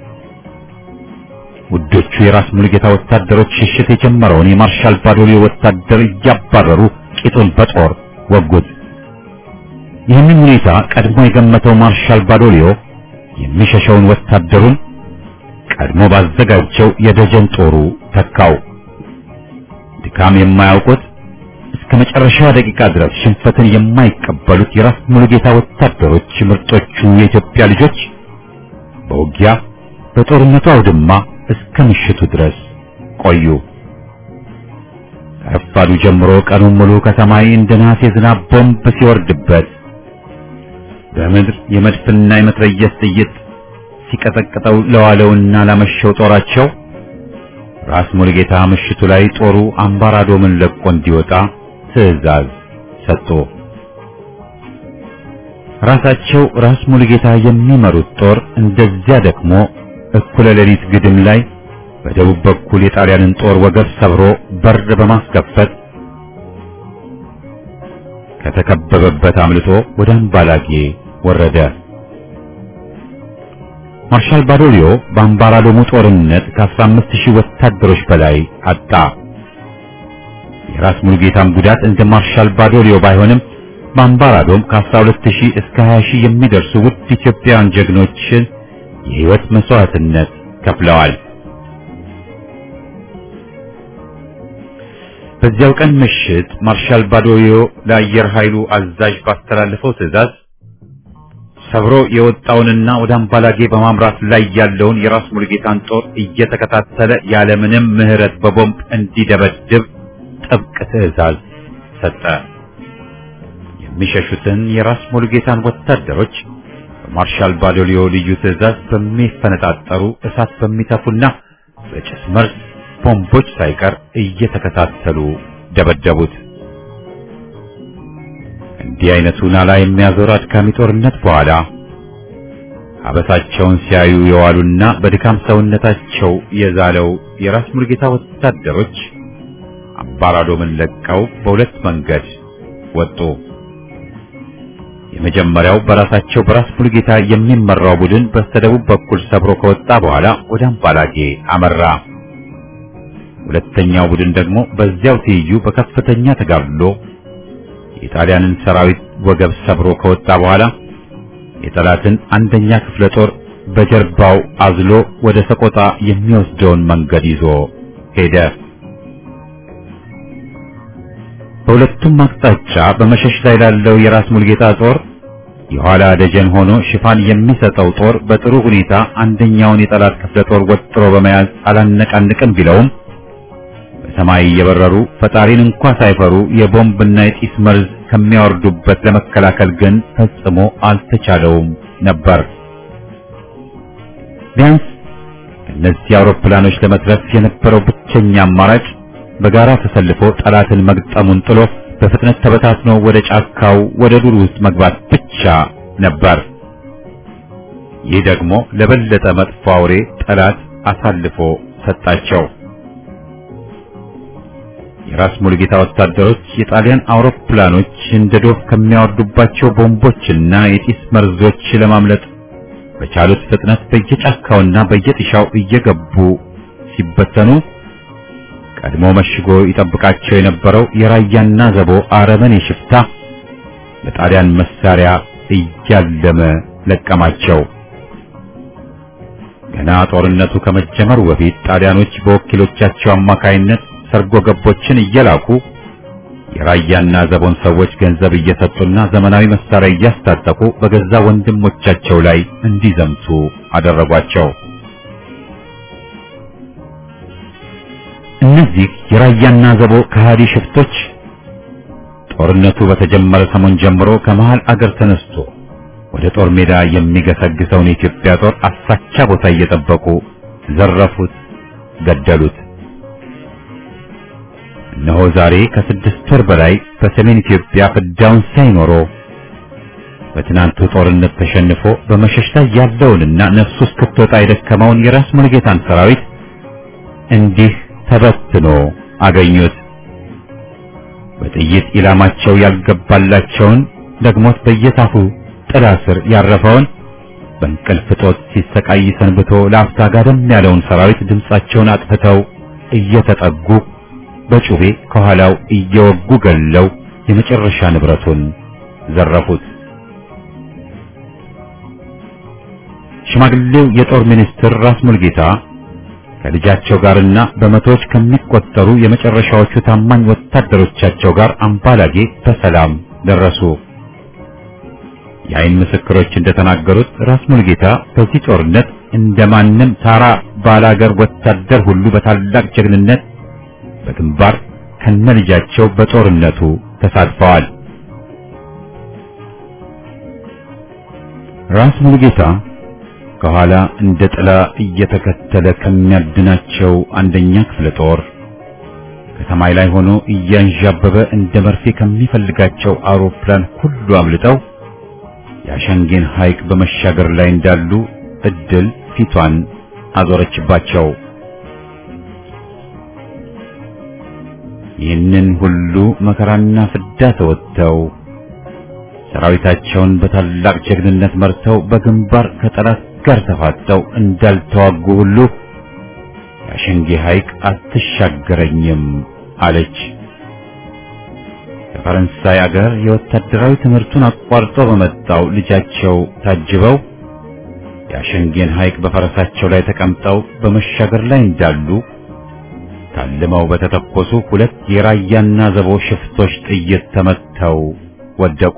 A: ውዶቹ የራስ ሙሉጌታ ወታደሮች ሽሽት የጀመረውን የማርሻል ባዶሊዮ ወታደር እያባረሩ ቂጡን በጦር ወጉት። ይህንን ሁኔታ ቀድሞ የገመተው ማርሻል ባዶሊዮ የሚሸሸውን ወታደሩን ቀድሞ ባዘጋጀው የደጀን ጦሩ ተካው። ድካም የማያውቁት እስከ መጨረሻው ደቂቃ ድረስ ሽንፈትን የማይቀበሉት የራስ ሙሉጌታ ወታደሮች ምርጦቹ የኢትዮጵያ ልጆች በውጊያ በጦርነቱ አውድማ እስከ ምሽቱ ድረስ ቆዩ። ከረፋዱ ጀምሮ ቀኑን ሙሉ ከሰማይ እንደ ነሐስ የዝናብ ቦምብ ሲወርድበት በምድር የመድፍና የመትረየስ ጥይት ሲቀጠቅጠው ለዋለውና ላመሸው ጦራቸው ራስ ሙሉጌታ ምሽቱ ላይ ጦሩ አምባራዶምን ለቆ እንዲወጣ ትዕዛዝ ሰጡ። ራሳቸው ራስ ሙሉጌታ የሚመሩት ጦር እንደዚያ ደግሞ እኩለ ሌሊት ግድም ላይ በደቡብ በኩል የጣሊያንን ጦር ወገብ ሰብሮ በር በማስከፈት ከተከበበበት አምልጦ ወደ አምባላጌ ወረደ። ማርሻል ባዶሊዮ በአምባራዶሙ ጦርነት ከ15000 ወታደሮች በላይ አጣ። የራስ ሙሉጌታም ጉዳት እንደ ማርሻል ባዶሊዮ ባይሆንም በአምባራዶም ከ12000 እስከ 20000 የሚደርሱ ውድ ኢትዮጵያውያን ጀግኖችን የህይወት መስዋዕትነት ከፍለዋል። በዚያው ቀን ምሽት ማርሻል ባዶሊዮ ለአየር ኃይሉ አዛዥ ባስተላለፈው ትዕዛዝ ሰብሮ የወጣውንና ወደ አምባላጌ በማምራት ላይ ያለውን የራስ ሙሉጌታን ጦር እየተከታተለ ያለምንም ምህረት በቦምብ እንዲደበድብ ጥብቅ ትዕዛዝ ሰጠ። የሚሸሹትን የራስ ሙሉጌታን ወታደሮች በማርሻል ባዶሊዮ ልዩ ትዕዛዝ በሚፈነጣጠሩ እሳት በሚተፉና በጭስ መርዝ ቦምቦች ሳይቀር እየተከታተሉ ደበደቡት። እንዲህ አይነቱ ናላ የሚያዞር አድካሚ ጦርነት በኋላ አበሳቸውን ሲያዩ የዋሉና በድካም ሰውነታቸው የዛለው የራስ ሙሉጌታ ወታደሮች አምባራዶምን ለቀው በሁለት መንገድ ወጡ። የመጀመሪያው በራሳቸው በራስ ሙሉጌታ የሚመራው ቡድን በስተደቡብ በኩል ሰብሮ ከወጣ በኋላ ወደ አምባላጌ አመራ። ሁለተኛው ቡድን ደግሞ በዚያው ትይዩ በከፍተኛ ተጋድሎ የጣሊያንን ሰራዊት ወገብ ሰብሮ ከወጣ በኋላ የጠላትን አንደኛ ክፍለ ጦር በጀርባው አዝሎ ወደ ሰቆጣ የሚወስደውን መንገድ ይዞ ሄደ። በሁለቱም አቅጣጫ በመሸሽ ላይ ላለው የራስ ሙሉጌታ ጦር የኋላ ደጀን ሆኖ ሽፋን የሚሰጠው ጦር በጥሩ ሁኔታ አንደኛውን የጠላት ክፍለ ጦር ወጥሮ በመያዝ አላነቃንቅም ቢለውም በሰማይ እየበረሩ ፈጣሪን እንኳን ሳይፈሩ የቦምብና የጢስ መርዝ ከሚያወርዱበት ለመከላከል ግን ፈጽሞ አልተቻለውም ነበር። ቢያንስ እነዚህ አውሮፕላኖች ለመትረፍ የነበረው ብቸኛ አማራጭ በጋራ ተሰልፎ ጠላትን መግጠሙን ጥሎ በፍጥነት ተበታትኖ ወደ ጫካው ወደ ዱር ውስጥ መግባት ብቻ ነበር። ይህ ደግሞ ለበለጠ መጥፎ አውሬ ጠላት አሳልፎ ሰጣቸው። የራስ ሙሉጌታ ወታደሮች የጣሊያን አውሮፕላኖች እንደ ዶፍ ከሚያወርዱባቸው ቦምቦችና የጢስ መርዞች ለማምለጥ በቻሉት ፍጥነት በየጫካውና በየጥሻው እየገቡ ሲበተኑ ቀድሞ መሽጎ ይጠብቃቸው የነበረው የራያና ዘቦ አረመኔ ሽፍታ በጣሊያን መሳሪያ እያለመ ለቀማቸው። ገና ጦርነቱ ከመጀመሩ በፊት ጣሊያኖች በወኪሎቻቸው አማካይነት ሰርጎ ገቦችን እየላኩ የራያና ዘቦን ሰዎች ገንዘብ እየሰጡና ዘመናዊ መሳሪያ እያስታጠቁ በገዛ ወንድሞቻቸው ላይ እንዲዘምቱ አደረጓቸው። እነዚህ የራያና ዘቦ ከሃዲ ሽፍቶች ጦርነቱ በተጀመረ ሰሞን ጀምሮ ከመሃል አገር ተነስቶ ወደ ጦር ሜዳ የሚገሰግሰውን የኢትዮጵያ ጦር አሳቻ ቦታ እየጠበቁ ዘረፉት፣ ገደሉት። እነሆ ዛሬ ከ6 ወር በላይ በሰሜን ኢትዮጵያ ፍዳውን ሳይኖሮ በትናንቱ ጦርነት ተሸንፎ በመሸሽ ላይ ያለውንና ነፍሱ እስክትወጣ የደከመውን የራስ ሙሉጌታን ሰራዊት እንዲህ ተበትኖ አገኙት። በጥይት ኢላማቸው ያልገባላቸውን ደግሞት በየታፉ ጥላ ስር ያረፈውን በእንቅልፍ ጦት ሲሰቃይ ሰንብቶ ለአፍታ ጋደም ያለውን ሰራዊት ድምጻቸውን አጥፍተው እየተጠጉ በጩቤ ከኋላው እየወጉ ገለው የመጨረሻ ንብረቱን ዘረፉት። ሽማግሌው የጦር ሚኒስትር ራስ ሙሉጌታ ከልጃቸው ጋርና በመቶዎች ከሚቆጠሩ የመጨረሻዎቹ ታማኝ ወታደሮቻቸው ጋር አምባላጌ በሰላም ደረሱ። የዓይን ምስክሮች እንደተናገሩት ራስ ሙሉጌታ በዚህ ጦርነት እንደማንም ታራ ባላገር ወታደር ሁሉ በታላቅ ጀግንነት በግንባር ከነልጃቸው በጦርነቱ ተሳትፈዋል። ራስ ሙሉጌታ ከኋላ እንደ ጥላ እየተከተለ ከሚያድናቸው አንደኛ ክፍለ ጦር ከሰማይ ላይ ሆኖ እያንዣበበ እንደ መርፌ ከሚፈልጋቸው አውሮፕላን ሁሉ አምልጠው የአሸንጌን ሐይቅ በመሻገር ላይ እንዳሉ እድል ፊቷን አዞረችባቸው። ይህንን ሁሉ መከራና ፍዳ ተወጥተው ሰራዊታቸውን በታላቅ ጀግንነት መርተው በግንባር ከጠላት ጋር ተፋጠው እንዳልተዋጉ ሁሉ የአሸንጌ ሐይቅ አትሻገረኝም አለች። ከፈረንሳይ አገር የወታደራዊ ትምህርቱን አቋርጦ በመጣው ልጃቸው ታጅበው የአሸንጌን ሐይቅ በፈረሳቸው ላይ ተቀምጠው በመሻገር ላይ እንዳሉ ታልመው በተተኮሱ 2 የራያና ዘቦ ሽፍቶች ጥይት ተመተው ወደቁ።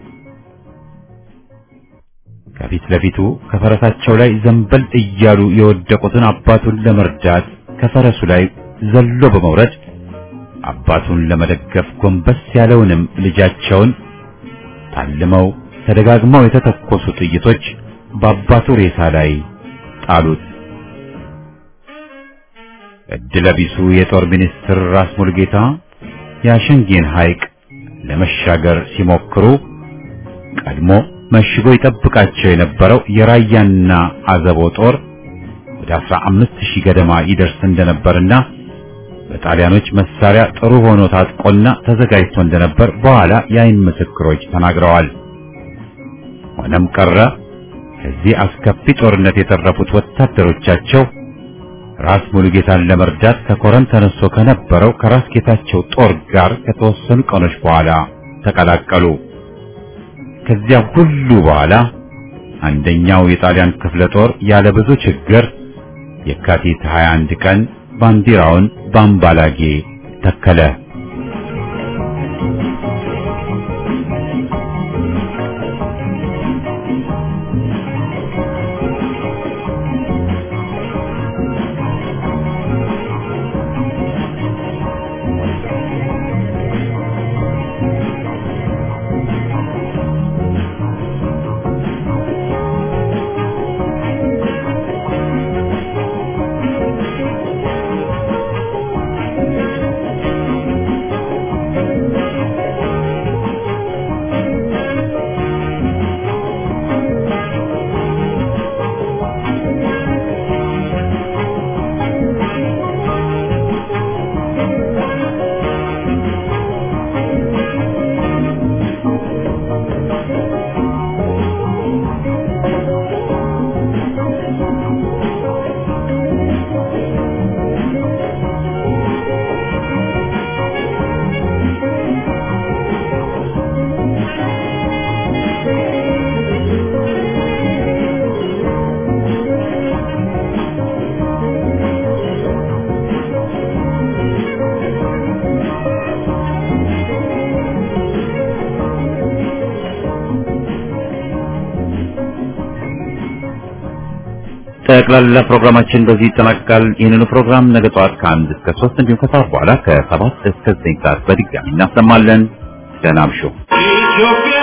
A: ከፊት ለፊቱ ከፈረሳቸው ላይ ዘንበል እያሉ የወደቁትን አባቱን ለመርዳት ከፈረሱ ላይ ዘሎ በመውረድ አባቱን ለመደገፍ ጎንበስ ያለውንም ልጃቸውን ታልመው ተደጋግመው የተተኮሱ ጥይቶች በአባቱ ሬሳ ላይ ጣሉት። እድለቢሱ የጦር ሚኒስትር ራስ ሙሉጌታ የአሸንጌን ሐይቅ ለመሻገር ሲሞክሩ ቀድሞ መሽጎ ይጠብቃቸው የነበረው የራያና አዘቦ ጦር ወደ 15000 ገደማ ይደርስ እንደነበርና በጣሊያኖች መሳሪያ ጥሩ ሆኖ ታጥቆና ተዘጋጅቶ እንደነበር በኋላ የዓይን ምስክሮች ተናግረዋል። ሆነም ቀረ ከዚህ አስከፊ ጦርነት የተረፉት ወታደሮቻቸው ራስ ሙሉጌታን ለመርዳት ከኮረም ተነስቶ ከነበረው ከራስ ጌታቸው ጦር ጋር ከተወሰኑ ቀኖች በኋላ ተቀላቀሉ። ከዚያ ሁሉ በኋላ አንደኛው የጣሊያን ክፍለ ጦር ያለ ብዙ ችግር የካቲት 21 ቀን ባንዲራውን በአምባላጌ ተከለ። ጠቅላላ ፕሮግራማችን በዚህ ይጠናቀቃል። ይህንን ፕሮግራም ነገ ጠዋት ከ1 እስከ 3 እንዲሁም ከሰዓት በኋላ ከ7 እስከ 9 ሰዓት በድጋሚ እናሰማለን። ደህና እምሹ።